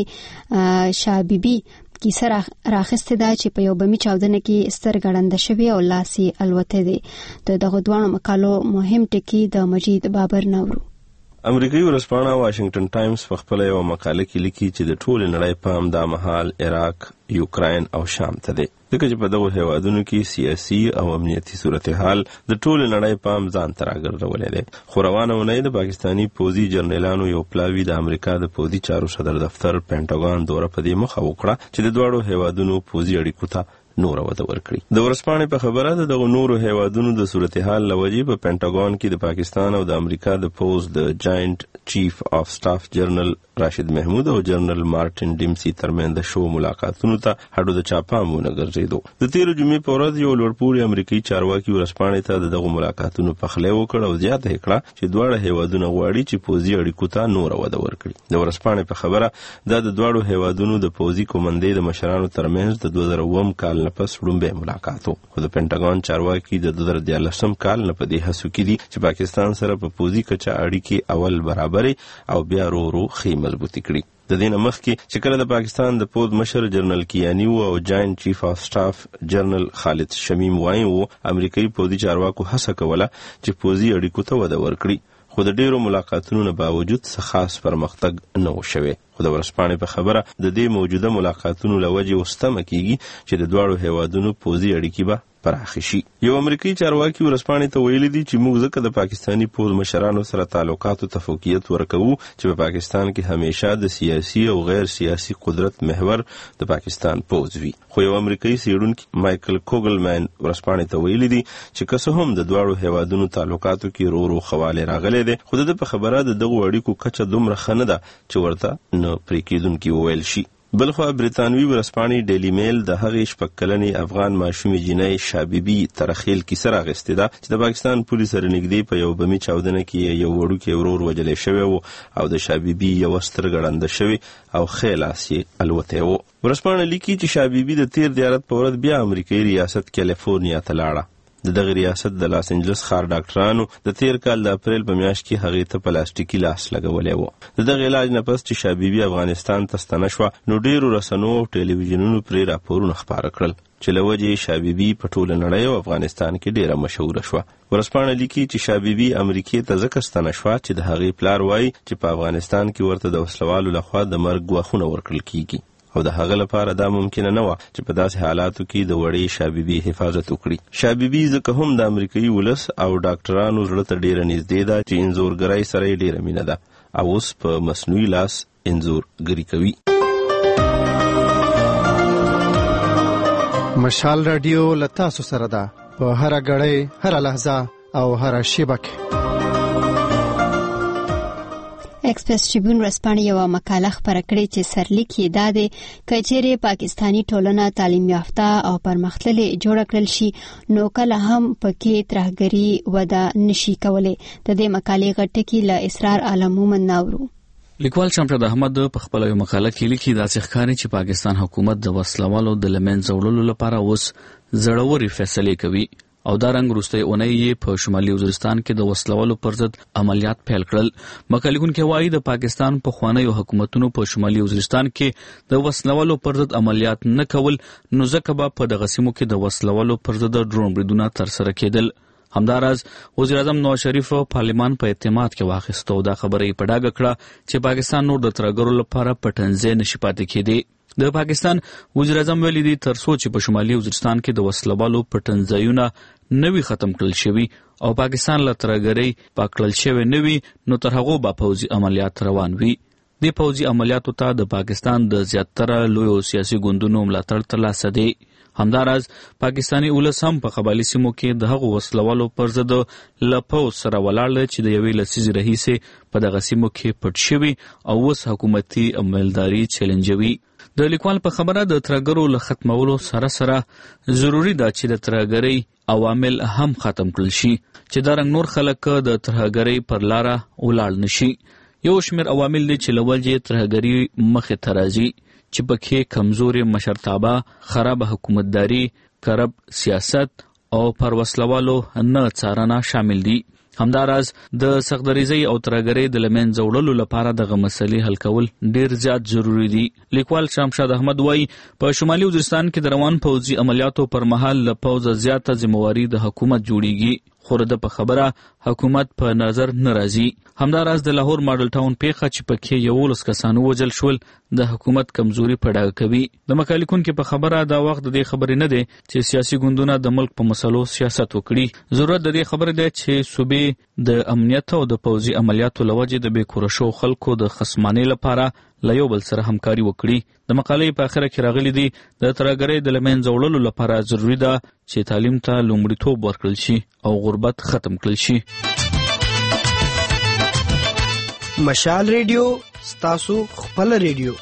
ماشومې شابيبي کیسه راخسته ده چې په یو بمی چاودنه کې سترګړنده شوی او لاسي الوته دي. دغه دوه مقالو مهم ټکی د مجید بابر نورو. امریکایي ورځپاڼه واشنگټن ټایمز په خپل یو مقاله کې لیکي چې د ټول نړۍ پام د مهال عراق، یوکراین او شام ته دی. ځکه چې په دغه هیوادونو کې سیاسي او امنیتي صورتحال د ټول نړۍ پام ځان ته راګرځولې دی. خو روانه اونۍ د پاکستانی پوځي جنرالانو یو پلاوی د امریکا د پوځي چارو صدر دفتر پینټاګان دوره په دې مخه وکړه چې د دواړو هیوادونو پوځي اړیکو ته نور وده ورکړي. د ورځپاڼې په خبره ده دغه نورو هیوادونو د صورتحال لوجې په پینټاګان کې د پاکستان او د امریکا د پوز د جاینټ چیف اف سټاف جنرال راشد محمود او جنرال مارټن ډیمسي ترمنځ د شو ملاقاتونو ته هډو د چاپامونه ګرځېدو. د 13 جمعې په ورځ یو لوړپوړي امریکایي چارواکي ورځپاڼې ته دغه ملاقاتونو پخلی وکړ او زیاته کړه چې دواړه هیوادونه غواړي چې پوځي اړیکو ته نور وده ورکړي. د ورځپاڼې په خبره دا د دواړو هیوادونو د پوځي کومندې د مشرانو ترمنځ د 2009 کال نه پس وړاندې ملاقات وو. خو د پینټاګان چارواکي د 2013 کال نه په دې هڅو کې دي چې پاکستان سره په پوځي کچه اړیکې اول برابرې او بیا ورو خې مضبوطی کړي. د دې نه مخکې چې کله د پاکستان د پوز مشر جنرال کیانی او جاینټ چیف اف سټاف جنرال خالد شمیم وایي وو امریکایي پوځي چارواکو هڅه کوله چې پوځي اړیکو ته وده ورکړي. خو د ډیرو ملاقاتونو نه باوجود څه خاص پرمختګ نه وشوي. خو د ورځپاڼې په خبره د دې موجوده ملاقاتونو لوجې واستمه کیږي چې د دواړو هیوادونو پوځي اړیکې به پراخ شي. یو امریکایي چارواکي ورځپاڼې ته ویلي دي چې موږ ځکه د پاکستانی پوز مشرانو سره تعلقاتو ته فوقیت ورکوو چې په پاکستان کې همیشه د سیاسي او غیر سیاسي قدرت محور د پاکستان پوز وي. خو یو امریکایي څېړونکی مایکل کوګلمن ورځپاڼې ته ویلي دي چې که څه هم د دواړو هیوادونو تعلقاتو کې ورو خواله راغلی دی خو د په خبره د دغه اړیکو کچه دومره ښه نه ده چې ورته نه پرې کېدونکي وویل شي. بلخوا برتانوي ورځپاڼې ډیلی میل د هغې شپږ کلنې افغان ماشومې جینۍ شابيبي ترخیل کیسه راغستې ده چې د پاکستان پولیس سره نږدې په یو بمي چاودنه کې یو وړوکی ورور وژلی شوی و او د شابيبي یوه سترګه ړنده شوې او ښی لاس یې الوتی و. ورځپاڼه لیکي چې شابيبي د 13 دیارت په ورځ بیا امریکایي ریاست کیلیفورنیا ته لاړه. د دغه ریاست د لاس انجلس ښار ډاکټرانو د 13 کال د اپریل په میاشت کې هغې ته پلاستیکي لاس لګولی و. د دغه علاج نه پس چې شابيبي افغانستان ته ستنه شوه نو ډیرو رسنیو او ټلویزیونونو پرې راپورونه خپاره کړل چې له وجې شابيبي په ټوله نړۍ او افغانستان کې ډیره مشهوره شوه. ورځپاڼه لیکي چې شابيبي امریکې ته ځکه ستنه شوه چې د هغې پلار وایي چې په افغانستان کې ورته د وسلوالو لخوا د مرګ ګواښونه ورکړل کیږي او د هغه لپاره دا ممکنه نه وه چې په داسې حالاتو کې د وړې شابيبي حفاظت وکړي. شابيبي ځکه هم د امریکایي ولس او ډاکټرانو زړه ته ډیره نږدې ده چې انځورګرۍ سره یې ډیره مینه ده او اوس په مصنوعي لاس انځورګري کوي. مشال رادیو له تاسو سره ده په هره غړۍ هره لحظه او هره شیبه کې. ایکسپریس ټریبیون ورځپاڼې یوه مقاله خپره کړې چې سرلیک یې دا دی که چیرې پاکستانی ټولنه تعلیم یافته او پرمختللې جوړه کړل شي نو کله هم پکې ترهګري وده نشي کولی. د دې مقالې غټ ټکي له اسرار عالم مومن ناورو. لیکوال شمشاد احمد په خپل یو مقاله کې لیکي دا چې ښکاري چې پاکستان حکومت د وسلوالو د لمنځه وړلو لپاره اوس زړورې فیصلې کوي او دا رنګ وروستۍ اونۍ یې په شمالي وزیرستان کې د وسلوالو پر ضد عملیات پیل کړل. مقاله‌لیکونکي وایي د پاکستان پخوانیو حکومتونو په شمالي وزیرستان کې د وسلوالو پر ضد عملیات نه کول نو ځکه به په دغه سیمو کې د وسلوالو پر ضد ډرون بریدونه ترسره کېدل. همداراز وزیر اعظم نواز شریف پارلیمان په اعتماد کې واخیسته او دا خبره یې په ډاګه کړه چې پاکستان نور د ترهګرو لپاره پټنځای نشي پاتې کېدی. د پاکستان وزیر اعظم ویلي دي تر څو چې په شمالي وزیرستان کې د وسلوالو پټنځایونه نوي ختم کړل شوي او پاکستان له ترهګرۍ پاک کړل شوی نوي نو تر هغو به پوځي عملیات روان وي. د پوځي عملیاتو ته د پاکستان د زیاتره لویو سیاسي ګوندونو ملاتړ ترلاسه دی. همداراز پاکستانی ولس هم په قبایلي سیمو کې د هغو وسلوالو پر ضد له پوځ سره ولاړ چې د یوې لسیزې راهیسې په دغه سیمو کې پټ شوي او اوس حکومتي عملداري چیلنجوي. د لیکوال په خبره د ترهګرو له ختمولو سره سره ضروری ده چې د ترهګرۍ عوامل هم ختم کړل شي چې دا رنګ نور خلک د ترهګرۍ پر لاره ولاړ نشي. یو شمېر عوامل دي چې له وجې ترهګري مخې ته راځي چې پکې کمزوري مشرتابه، خراب حکومتداري، کرب سیاست او پر وسلوالو نه څارنه شامل دي. همداراز د سختدریزۍ او ترهګرۍ د لمنځه وړلو لپاره دغه مسلې حل کول ډیر زیات ضروری دي. لیکوال شمشاد احمد وایي په شمالي وزیرستان کې د روان پوځي عملیاتو پر مهال له پوځه زیاته ذمہواري د حکومت جوړیږي خو د په خبره حکومت په نظر نه راځي. همداراز د لاهور ماډل ټاون پیښه چې پکې 11 کسان ووژل شول د حکومت کمزوري په ډاګه کوي. د مقاله‌لیکونکي په خبره دا وخت د دې خبرې نه دی چې سیاسي ګوندونه د ملک په مسلو سیاست وکړي. ضرورت د دې خبرې دی چې صوبې د امنیت او د پوځي عملیاتو لوجې د بېکوره شو خلکو د خصمانۍ لپاره له یو بل سره همکاري وکړي. د مقالې په اخره کې راغلي دي د ترهګرۍ د لمنځه وړلو لپاره ضروري ده چې تعلیم ته لومړیتوب ورکړل شي او غربت ختم کړل شي. مشال ریډیو ستاسو خپل ریډیو.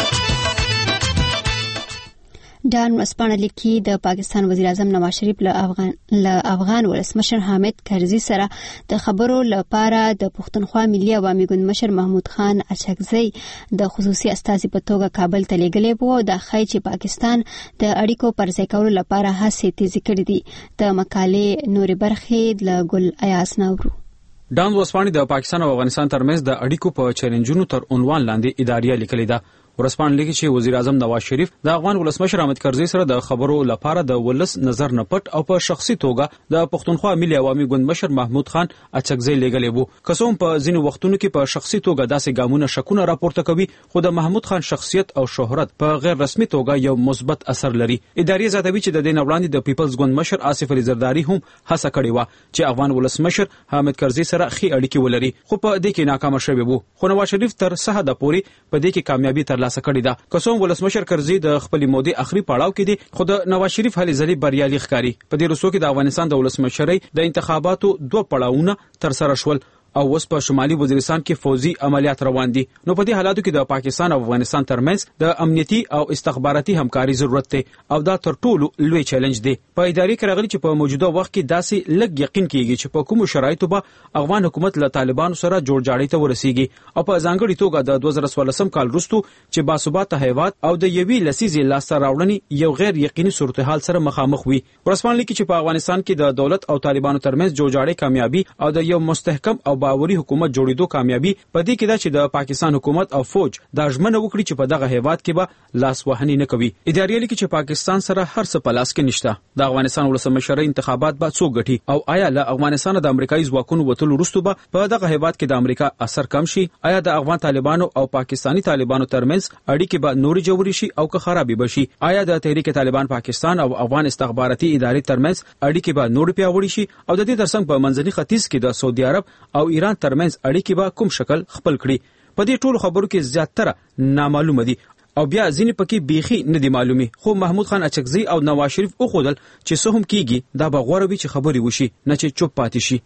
ډان ورځپاڼه لیکي د پاکستان وزیر اعظم نواز شریف له افغان ولسمشر حامد کرزي سره د خبرو لپاره د پښتونخوا ملي عوامي ګوند مشر محمود خان اچکزي د خصوصي استازي په توګه کابل ته لیږلی وو. د خای چې پاکستان د اړیکو پر ځای کولو لپاره هڅې تیزې کړې دي. د مقالې نورې برخې له ګل ایاز نورو. ډان ورځپاڼه د پاکستان او افغانستان ترمنځ د اړیکو په چیلنجونو تر عنوان لاندې اداریه لیکلې ده. ورځپاڼه لیکي چې وزیر اعظم نواز شریف د افغان ولسمشر حامد کرزي سره د خبرو لپاره د ولس نظر نه پټ او په شخصي توګه د پښتونخوا ملي عوامي ګوند مشر محمود خان اچکزي لیږلی وو. قسم په ځینو وختونو کې په شخصي توګه داسې ګامونه شکونه راپورته کوي خو د محمود خان شخصیت او شهرت په غیر رسمي توګه یو مثبت اثر لري. ادارې زیاتوي چې د دې نه وړاندې د پیپلز ګوند مشر آصف علي زرداری هم هڅه کړې وه چې افغان ولسمشر حامد کرزي سره ښې اړیکې ولري خو په دې کې ناکام شوی وو. خو نواز شریف تر څه حده پورې په دې کې کامیابي ترلاسه کړې ده. ولسمشر کرزي د خپل مودې اخري پړاو کې دي خو د نواز شریف هلې ځلې بریالي ښکاري. په دې روسو کې د افغانستان د ولسمشرۍ د انتخاباتو 2 پړاوونه تر سره شول او اوس په شمالي وزیرستان کې فوزي عملیات روان دي. نو په دې حالاتو کې د پاکستان او افغانستان ترمنځ د امنیتي او استخباراتي همکاري ضرورت دی او دا تر ټولو لوی چیلنج دی. په ادارې کې راغلي چې په موجوده وخت کې داسې لږ یقین کیږي چې په کومو شرایطو به افغان حکومت له طالبانو سره جوړجاړي ته ورسیږي او په ځانګړي توګه د 2014 کال وروسته چې باثباته هیواد او د یوې لسیزې لاسته راوړنې یو غیر یقیني صورتحال سره مخامخ وي. ورسپاڼه لیکي چې په افغانستان کې د دولت او طالبانو ترمنځ جوړجاړي کامیابی او د یو مستحکم او باوري حکومت جوړېدو کامیابی په دې کې ده چې د پاکستان حکومت او فوج دا ژمنه وکړي چې په دغه هیواد کې به لاس وهنی نه کوي. ادارې لیکي چې پاکستان سره هر څه په لاس کې نشته. د افغانستان ولسمشر انتخابات به څوک ګټي او آیا له افغانستان د امریکایي ځواکونو وتلو وروسته به په دغه هیواد کې د امریکا اثر کم شي؟ آیا د افغان طالبانو او پاکستانی طالبانو ترمنځ اړیکې به نورې جوړې شي او که خرابې به شي؟ آیا د تحریک طالبان پاکستان او افغان استخباراتي ادارې ترمنځ اړیکې به نورې پیاوړې شي او د دې ترڅنګ په منځني ختیځ کې د سعودي عرب او ایران ترمنځ اړیکې به کوم شکل خپل کړي؟ په دې ټولو خبرو کې زیاتره نامعلومه دي او بیا ځینې پکې بیخي نه دي معلومي. خو محمود خان اچکزي او نواز شریف وښودل چې څه هم کیږي دا به غوره وي چې خبرې وشي نه چې چوپ پاتې شي.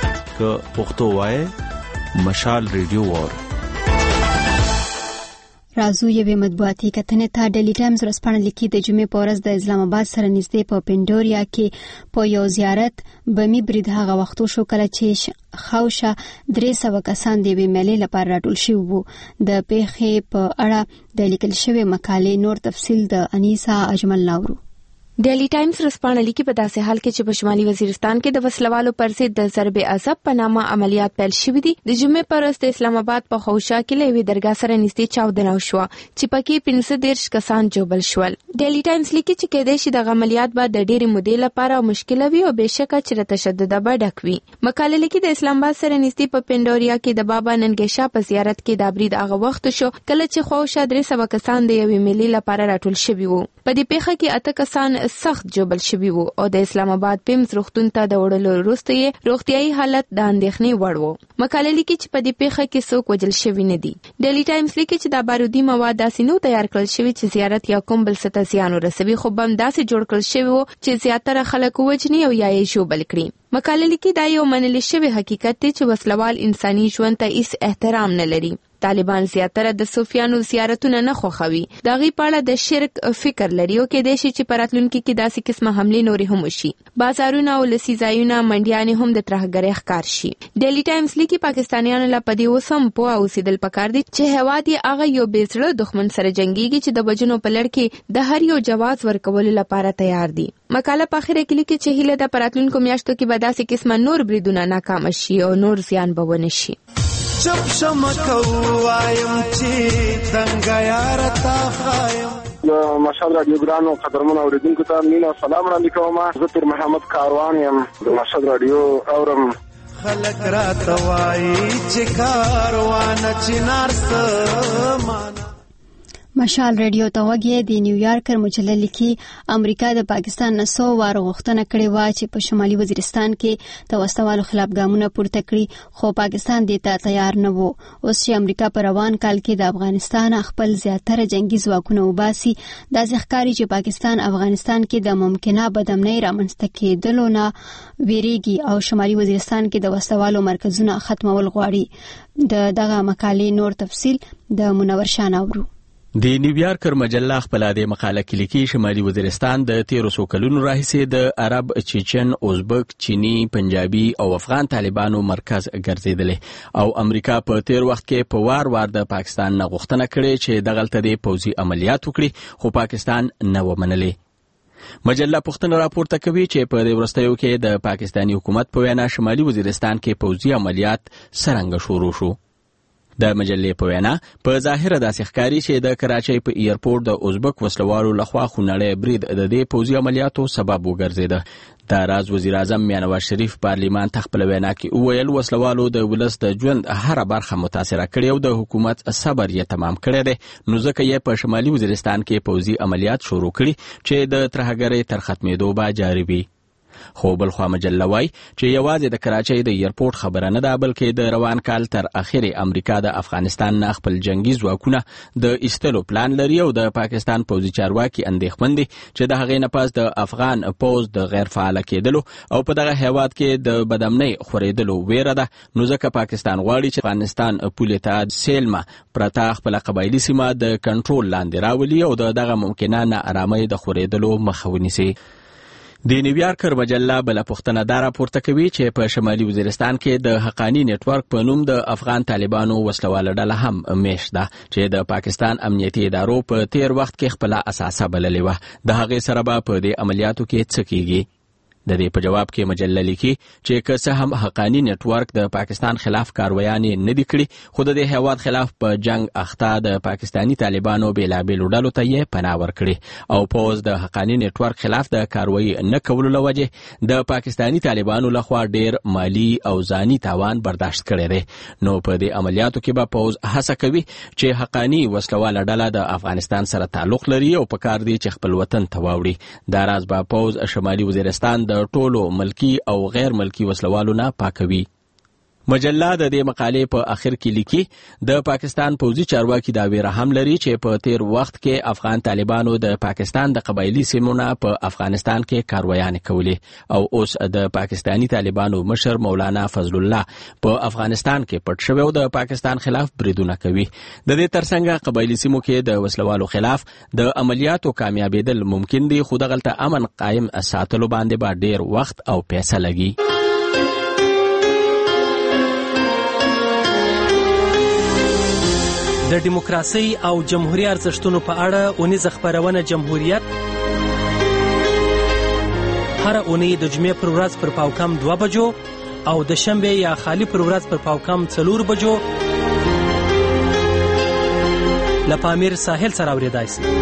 که پښتو وایي مشال ریډیو وار رازو یوې مطبوعاتي کتنې ته ډیلی ټایمز ورځپاڼه لیکي د جمعې په ورځ د اسلام آباد سره نږدې په پینډوریا کې په یو زیارت بمي برید هغه وخت شو کله چې خاوشه 300 کسان د یوې میلې لپاره راټول شوي وو. د پیښې په اړه د لیکل شوې مقالې نور تفصیل د انیسا اجمل ناورو. ډیلی ټایمز رسپانه لیکي په داسې حال کې چې په شمالي وزیرستان کې د وسلوالو پر ضد د ضرب عذاب په نامه عملیات پیل شوي دي. د جمعې پر ورځ د اسلام آباد په خوشا کې له یوې درګاه سره نږدې چاودنه وشوه چې پکې 15 کسان جوبل شول. ډیلی ټایمز لیکي چې کېدای شي دغه عملیات به د ډېرې مودې لپاره مشکله وي او بهشکه چې تشدد به ډک وي. مقاله لیکي د اسلام آباد سره نږدې په پینډوریا کې د بابا ننګیشا په زیارت کې د برید هغه وخت شو کله چې خوشا 300 کسان د یوې میلې لپاره راټول شوي وو. په دې پیښه کې 8 کسان سخت جوبل شوي وو او د اسلام آباد پیمز روغتون ته د وړلو وروسته یې روغتیايي حالت د اندېښنې وړ و. مقاله لیکي چې په دې پیښه کې څوک وژل شوي نه دي. ډیلی ټایمز لیکي چې دا بارودي مواد داسې نو تیار کړل شوي چې زیارت یا کوم بل څه ته زیان ورسوي، خو بم داسې جوړ کړل شوی وو چې زیاتره خلک ووژني او یا یې ژوبل کړي. مقاله لیکي دا یو منل شوی حقیقت دی چې وسلوال انساني ژوند ته هیڅ احترام نه لري. طالبان زیاتره د صوفیانو زیارتونه نه خوښوي. د هغې په اړه د شرک فکر لري او کېدای شي چې په راتلونکي کې داسې قسمه حملې نورې هم وشي. بازارونه او لسي ځایونه منډیانې هم د ترهګرۍ ښکار شي. ډیلی ټایمز لیکي پاکستانیانو له په دې اوس هم پوه اوسېدل پکار دي چې هېواد یې هغه یو بې زړه دښمن سره جنګېږي چې د وژنو په لړ کې د هر یو جواز ورکولو لپاره تیار دي. مقاله په اخره کې لیکي چې هیله ده په راتلونکو میاشتو کې به داسې قسمه نور بریدونه ناکامه شي او نور زیان به ونه شي. چپ شمکو وایم چې څنګه یار تا خایم مشهد رادیو ګرانو قدرمن اوریدونکو ته مینا سلام وړاندې کوم. زه پیر محمد کاروان یم د مشهد رادیو اورم. خلک راته وایي چې کاروان چنار سمانه. مشال رادیو ته وګورئ. د نیویارکر مجله لیکي امریکا د پاکستان نه 100 واره غوښتنه کړې و چې په شمالي وزیرستان کې د وسوالو خلاف ګامونه پورته کړي، خو پاکستان دې ته تیار نه وو. اوس چې امریکا په روان کال کې د افغانستان خپل زیاتره جنگي ځواکونه وباسي، داسې ښکاري چې پاکستان افغانستان کې د ممکنه بدامنۍ رامنځته کېدلو نه ویریږي او شمالي وزیرستان کې د وسوالو مرکزونه ختمول غواړي. دغه مقالې نور تفصیل د منور شاه ناورو. د نیویارکر مجله خپل د مقاله کې لیکي شمالي وزیرستان د 1300 کلونو راهیسې د عرب، چیچن، ازبک، چینی، پنجابي او افغان طالبانو مرکز ګرځیدلی او امریکا په تیر وخت کې په وار د پاکستان نه غوښتنه کړې چې دغلته د پوځي عملیات وکړي، خو پاکستان نه ومنلې. مجله پوښتنه راپورته کوي چې په دې وروستیو کې د پاکستاني حکومت په وینا شمالي وزیرستان کې پوځي عملیات څرنګه شروع شو. د مجلې په وینا په ظاهره داسې ښکاري چې د کراچۍ په ایرپورټ د ازبک وسلوالو لخوا خونړی برید د دې پوځي عملیاتو سبب وګرځېده. د راز وزیر اعظم میاں نواز شریف پارلیمان ته خپل وینا کې وویل وسلوالو د ولس د ژوند هره برخه متاثره کړې او د حکومت صبر یې تمام کړی دی، نو ځکه یې په شمالي وزیرستان کې پوځي عملیات شروع کړي چې د ترهګرۍ تر ختمېدو به جاري وي. خو بلخوا مجله وای چې یوازې د کراچۍ د ایرپورټ خبره نه ده، بلکې د روان کال تر اخره امریکا د افغانستان نه خپل جنگي ځواکونه د ایستلو پلان لري او د پاکستان پوځي چارواکي اندېښمن دي چې د هغې نه پس د افغان پوځ د غیر فعاله کېدلو او په دغه هیواد کې د بدامنۍ خورېدلو ویره ده، نو ځکه پاکستان غواړي چې افغانستان پولې ته سیلمه پرته خپل قبایلي سیمه د کنټرول لاندې راولي او دغه ممکنه ناارامۍ د خورېدلو مخه ونیسي. د نیویارکر مجله بل پوښتنه دا راپورته کوي چې په شمالي وزیرستان کې د حقانی نتورک په نوم د افغان طالبانو وسلواله ډله هم میشت ده چې د پاکستان امنیتي ادارو په تیر وخت کې خپل اساسه بللې وه. د هغې سره به په دې عملیاتو کې څه کیږي؟ د دې په جواب کې مجله لیکي چې که څه هم حقانی نتورک د پاکستان خلاف کارویانې نه دي کړي، خو د دې هیواد خلاف په جنگ اخته د پاکستانی طالبانو بېلابېلو ډلو ته یې پناه ورکړي او پوځ د حقانی نتورک خلاف د کاروایي نه کولو له وجې د پاکستانی طالبانو لخوا ډیر مالی او ځاني تاوان برداشت کړی دی. نو په دې عملیاتو کې به پوځ هڅه کوي چې حقانی وسلواله ډله د افغانستان سره تعلق لري او پکار دی چې خپل وطن ته واوړي. دا راز به پوځ شمالي وزیرستان د ټولو ملکی او غیر ملکی وسلوالو نه پاکوي. مجله د دې مقالې په اخر کې لیکي د پاکستان پوځي چارواکي دا ویره هم لري چې په تیر وخت کې افغان طالبانو د پاکستان د قبایلی سیمونو په افغانستان کې کاروایانې کولې او اوس د پاکستانی طالبانو مشر مولانا فضل الله په افغانستان کې پټ شوی او د پاکستان خلاف بریدونه کوي. د دې ترڅنګ قبایلی سیمو کې د وسلوالو خلاف د عملیاتو کامیابیدل ممکن دي، خو دغلته امن قائم ساتلو باندې به ډیر وخت او پیسې لګي. د دیموکراسي او جمهوریت ارزښتونو په اړه اونیزه خبرونه جمهوریت هر اونۍ د جمعې پر ورځ پر پاوکم 2 بجو او د شنبه یا خالی پر ورځ پر پاوکم 4 بجو لپامیر ساحل سره اوریدای شي.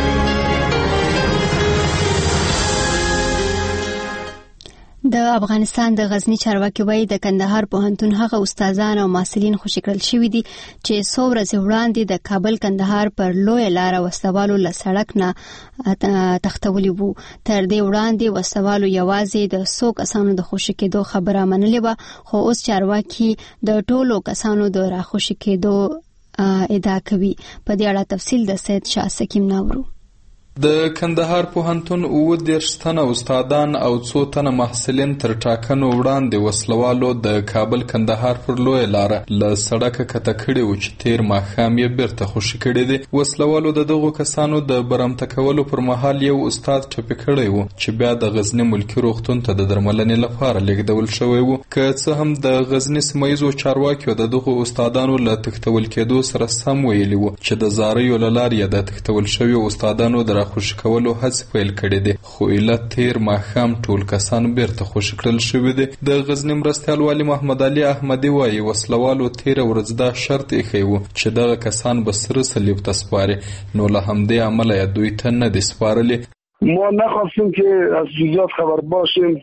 د افغانستان د غزنی چارواکي وایي د کندهار پوهنتون هغه استادان او محصلین خوشی کړل شوي دي چې 100 ورځې وړاندې د کابل کندهار پر لوی لار وسوالو له سړک نه تختولي وو. تر دې وړاندې وسوالو یوازې د 100 کسانو د خوشی کېدو خبره منلې وه، خو اوس چارواکي د ټولو کسانو د راخوشی کېدو ادعا کوي. په دې اړه تفصیل د سید شاه سکیم ناورو. د کندهار پوهنتون 19 تنه استادان او 2 تنه محصلین تر ټاکنو وړاندې وسلوالو د کابل کندهار پر لوی لار له سړک کته کړي و چې تیر ماښام یې بیرته خوشی کړي دي. وسلوالو د دغو کسانو د برمته کولو پر مهال یو استاد ټپي کړی و چې بیا د غزنی ملکی روغتون ته د درملنې لپاره لیږدول شوی و. که څه هم د غزنی سیمایزو چارواکیو د دغو استادانو له تختول کېدو سره سم ویلي و چې د زاریو له لارې د تختول شوی استادانو د خوشی کولو هڅې پیل کړې دي، خو علت تیر ماښام ټول کسان بیرته خوشی کړل شوي دي. د غزنی مرستیال والي محمد علي احمدي وایي وسلوالو تیر ورځ دا شرط ایښی و چې دغه کسان به سره صلیب ته سپاري، نو له همدې امله یې دوی ته نه دي سپارلي. ما نخواستیم که از جزئیات خبر باشیم.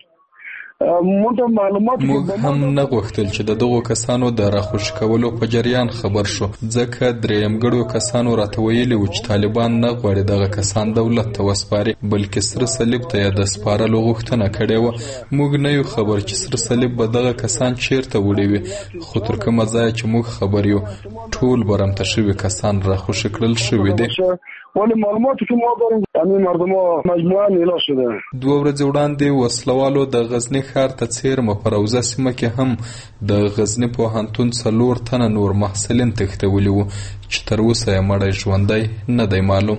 موږ هم نه غوښتل چې د دغو کسانو د راخوشي کولو په جریان خبر شو، ځکه درېیمګړو کسانو راته ویلي و چې طالبان نه غواړي دغه کسان دولت ته وسپاري، بلکې سره صلیب ته یې د سپارلو غوښتنه کړې وه. موږ نه یو خبر چې سره صلیب به دغه کسان چیرته وړي وي، خو تر کومه ځایه چې موږ خبر یو ټول برمته شوي کسان راخوشي کړل شوي دي. ولی معلوماتی که ما داریم همین مردم ها مجموعه نیلا شده. 2 ورځې وړاندې وسلوالو د غزنی ښار ته څیرمه په روضه سیمه کې هم د غزنی پوهنتون 4 تنه نور محصلین تښتولي وو چې تر اوسه یې مړی ژوندی نه دی معلوم.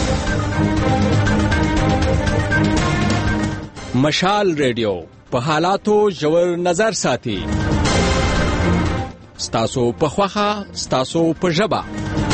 مشال ریډیو په حالاتو ژور نظر ساتي. ستاسو په خوښه، ستاسو په ژبه.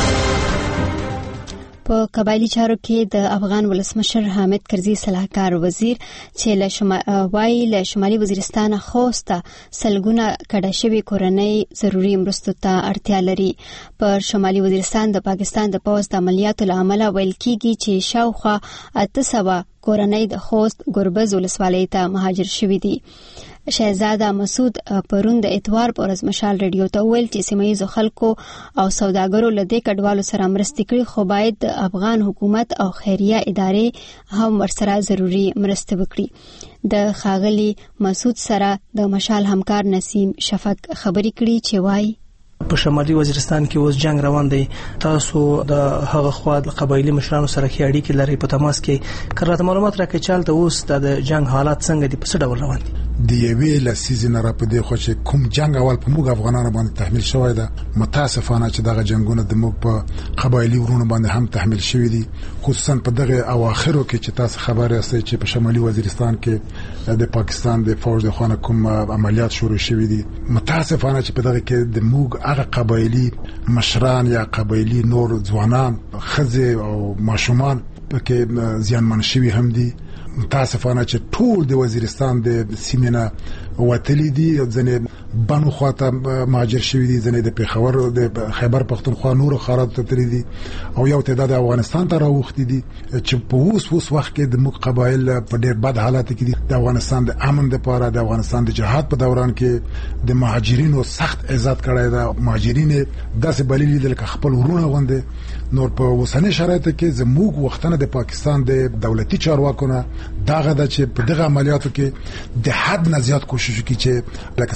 په قبایلی چارو کې د افغان ولسمشر حامد کرزي صلاحکار وزیر چې له شمالي وزیرستان خوسته سلګونه کډه شوی کورنۍ ضروري مرستو ته اړتیا لري. پر شمالي وزیرستان د پاکستان د پوځ د عملیاتو له امله ویل کیږي چې شاوخوا 800 کورنۍ د خوست ګربز ولسوالۍ ته مهاجر شوي دي. شهزاده مسعود پرون د اتوار پر ورځ مشال ریډیو ته ویل چې سیمایي خلکو او سوداګرو له دې کډوالو سره مرستې کړي، خو باید د افغان حکومت او خیریه ادارې هم ورسره ضروري مرستې وکړي. د خاغلی مسعود سره د مشال همکار نسیم شفق خبرې کړي چې وایي په شمالي وزیرستان کې اوس جنگ روان دی، تاسو د هغه خوا د قبایلی مشرانو سره کې اړیکې لري، په تماس کې کړه معلومات راکړئ چې اوس د جنگ حالات څنګه دي، په څه ډول روان دي؟ د یوې لسیزې نه را پدې خو چې کوم جنگ اول په موږ افغانانو باندې تحمیل شوی ده، متاسفانه چې دغه جنگونه د موږ په قبایلی ورونو باندې هم تحمیل شوی دي، خصوصا په دغه اواخرو کې چې تاسو خبر یاستئ چې په شمالي وزیرستان کې د پاکستان د فوج د خوانه کوم عملیات شروع شوي دي. متاسفانه چې په دغه کې د موږ هغه قبایلی مشران یا قبایلی نور ځوانان خزه او ماشومان پکې زیانمن شوي هم دي. متاسفانه چې ټول د وزیرستان د سیمینه وتلی دي، ځنې بنو خواته مهاجر شوي دي، ځنې د پیښور د خیبر پختونخوا نور خارات ته تللي دي، او یو تعداد افغانستان ته راوښتي دي چې په اوس وخت کې د موږ قبایل په ډېر بد حالات کې دي. د افغانستان د امن لپاره، د افغانستان د جهاد په دوران کې د مهاجرینو سخت عزت کړی ده. مهاجرین داسې بللي دي لکه خپل ورونه غوندې. نور په اوسنۍ شرایطو کې زموږ وختونه د پاکستان د دولتي چارواکو نه دغه د چې په دغه عملیاتو کې د حد نه زیات کوشش وکړي چې لکه څنګه چې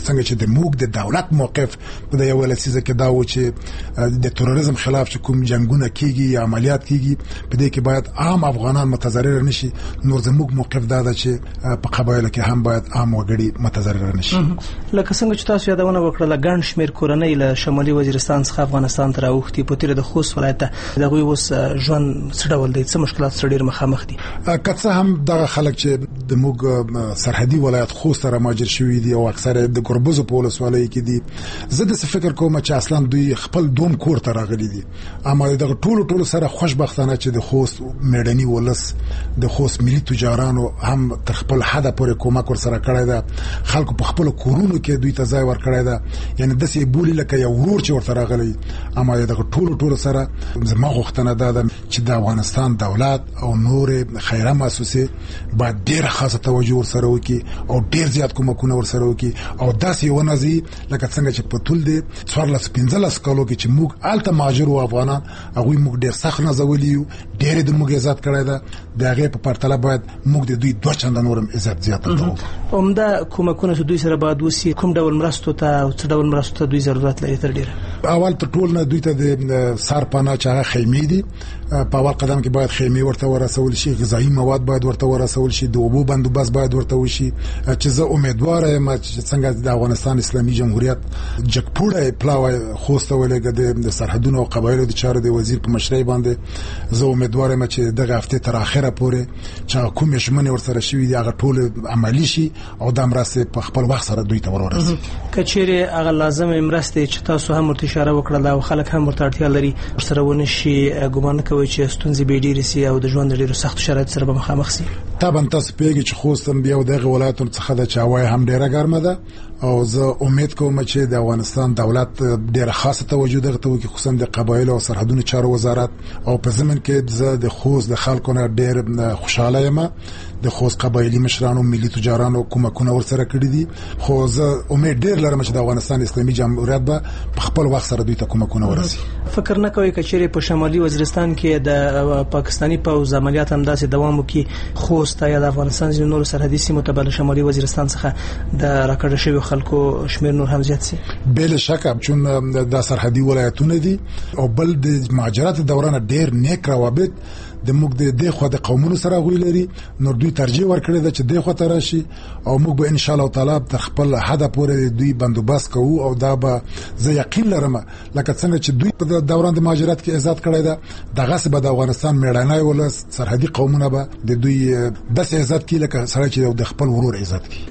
د موږ د دولت موقف په یو لسیزه کې دا و چې د تروریزم خلاف چې کوم جنگونه کیږي یا عملیات کیږي په دې کې باید عام افغانان متضرر نشي. نور زموږ موقف دا ده چې په قبایلو کې هم باید عام وګړي متضرر نشي. لکه څنګه چې تاسو یادونه وکړه ګڼ شمېر کورنۍ له شمالي وزیرستان څخه افغانستان ته راوښتي په تیر د خوست ولایت ته دغوی اوس ژوند څه ډول دی، څه مشکلات سره ډیر مخامخ دي؟ که څه هم دغه خلک چې د موږ سرحدي ولایت خوست سره مهاجر شوي دي او اکثره د ګربزو په ولسوالۍ کې دي، زه د فکر کوم چې اصلا دوی خپل دوم کور ته راغلي دي. اما دغه ټولو سره خوشبختانه چې د خوست میډني ولس د خوست ملي تجارانو هم تر خپل حد پورې کومک ورسره کړی ده. خلکو په خپل کورونو کې دوی ته ځای ورکړی ده، یعنی داسې بولی لکه یو ورور چې ورته راغلی. اما دغه ټولو سره زما غوښتنه ده چې د افغانستان دولت او نور خیره مؤسسې باید ډېر خاصه توجه ورسره وکړي او ډېر زیات کومکونه ورسره وکړي او داسې ونځي لکه څنګه چې په ټول د 14-15 کالو کې چې موږ الته مهاجر او افغانان هغوی موږ ډېر سخت نازولي یو، ډېر د موږ عزت کړی ده. د هغې په پرتله باید موږ د دوی 2 چنده نورم عزت زیاته کوو. عمده کومکونه چې دوی سره باید وسي، کوم ډول مرستو ته او څه ډول مرستو ته دوی ضرورت لري؟ تر ډېره اول تر ټول نه دوی ته د سر پناه چې هغه خیمې دي، په اول قدم کې باید خیمې ورته ورسول شي، غذایی مواد باید ورته ورسول شي، د اوبو بندوبست باید ورته وشي. چې زه امیدوار یم چې څنګه د افغانستان اسلامي جمهوریت جګپوړی پلاوی خوست ولګه د سرحدونو او قبایلو د چارو د وزیر په مشرۍ باندې، زه امیدوار یم چې دغه هفته تر اخره پورې چې کوم ژمنې ورسره شوي دي هغه ټول عملی شي او د مرستې په خپل وخت سره دوی ته ورسي. که چیرې هغه لازمه مرستې چې تاسو هم ورته اشاره وکړه او خلک هم ورته اړتیا لري سره ونه شي، ګمان کوي چې ستونزې به ډېرې سي او د ژوند ډېرو سختو شرایطو سره به مخامخ سي؟ طبعا تاسو پیږي چې خوست هم بیا دغه ولایتونو څخه د چاوای هم ډیره ګرمه ده او زه امید کوم چې د افغانستان دولت ډیره خاصه توجه دغه ته وکړي، خصوصا د قبایلو او سرحدونو چارو وزارت. او په ضمن کې زه د خوست د خلکو نه ډیر خوشاله یم. د خوست قبایلی مشرانو ملي تجارانو کومکونه ورسره کړی دي، خو زه امید ډیر لرم چې د افغانستان اسلامي جمهوریت به په خپل وخت سره دوی ته کومکونه ورسي. فکر نه کوي چې چیرې په شمالي وزیرستان کې د پاکستاني پوځ عملیات هم داسې دوام وکړي، خوست یا د افغانستان ځینو نورو سرحدي سیمو ته بل شمالي وزیرستان څخه د راکړل شوی خلکو شمیر نور هم زیات سي؟ بل شک چون د سرحدي ولایتونه دي او بل د مهاجرت دوران ډیر نیک روابط د موږ د خو د قومونو سره غوي لري. نور دوی ترجیح ورکړي د چې د خو ته راشي او موږ به ان شاء الله تعالی تر خپل حد پورې دوی بندوبست کوو او دا به زه یقین لرم لکه څنګه چې دوی په دوران د مهاجرت کې عزت کړی ده دغه څه به د افغانستان میړنی ولس سرحدي قومونه به د دوی داسې عزت کوي لکه سره چې د خپل ورور عزت کوي.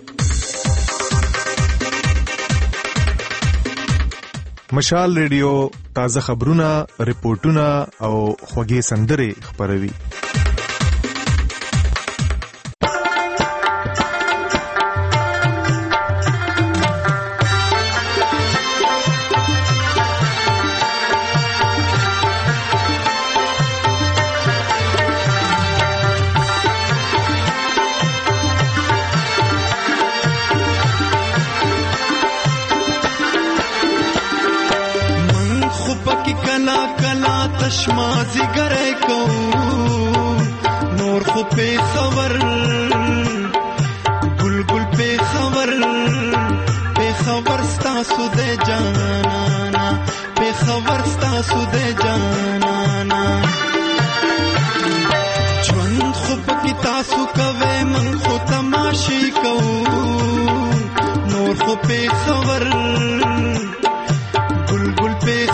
مشال ریډیو تازه خبرونه، ریپورتونه او خوږې سندرې خبروي. تشمازی گره کو نور خو پی خبر گل گل پی خبر ستاسو دے جانانا پی خبر ستاسو دے جانانا جوان خو پکی تاسو کوي من خو تماشی کو نور خو پی خبر گل گل پی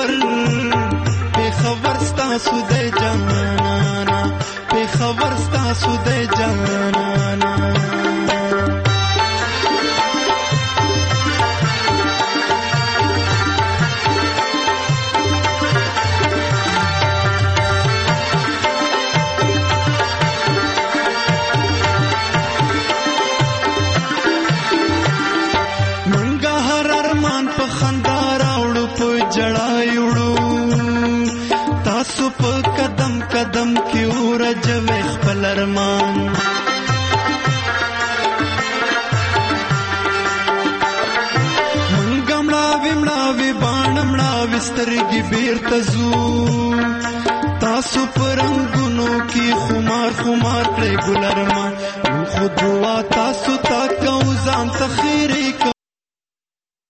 خبر ستاسو دے جانانا پی خبر ستاسو دے جانانا منگا هر ارمان په خندا راوړو په جړایوړو تاسو په قدم قدم کې ورجوي خپل ارمان منګ مړاوي باڼ سترګې بیرته ځو تاسو په رنګونو کې خمار کړئ ګل ارمان خو دعا تاسو تا کو ځان ته خیرې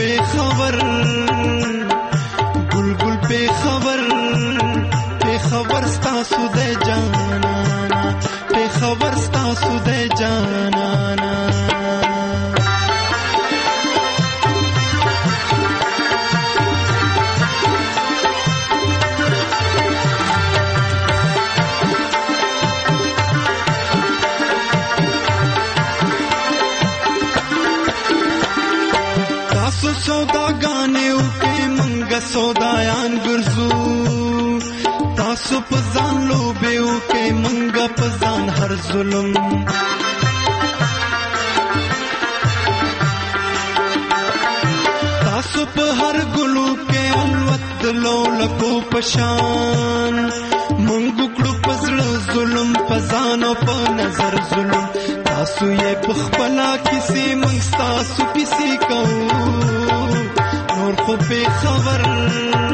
पे खबर गुल गुल पे खबर स्तासु दे जाना पे खबर स्तासु दे जाना सौदा गाने उके मंगा सौदायान गुरजू तासु पजान लोबे उके मंगा पजान हर जुलम तासु प हर गुलू के अलवत लौलको पशान मंगुकड़ू पजड़ जुलम पजानो प नजर जुलम तासु ये पखपला किसी मंगस्तासु किसी कहूँ नूर खो पे खबर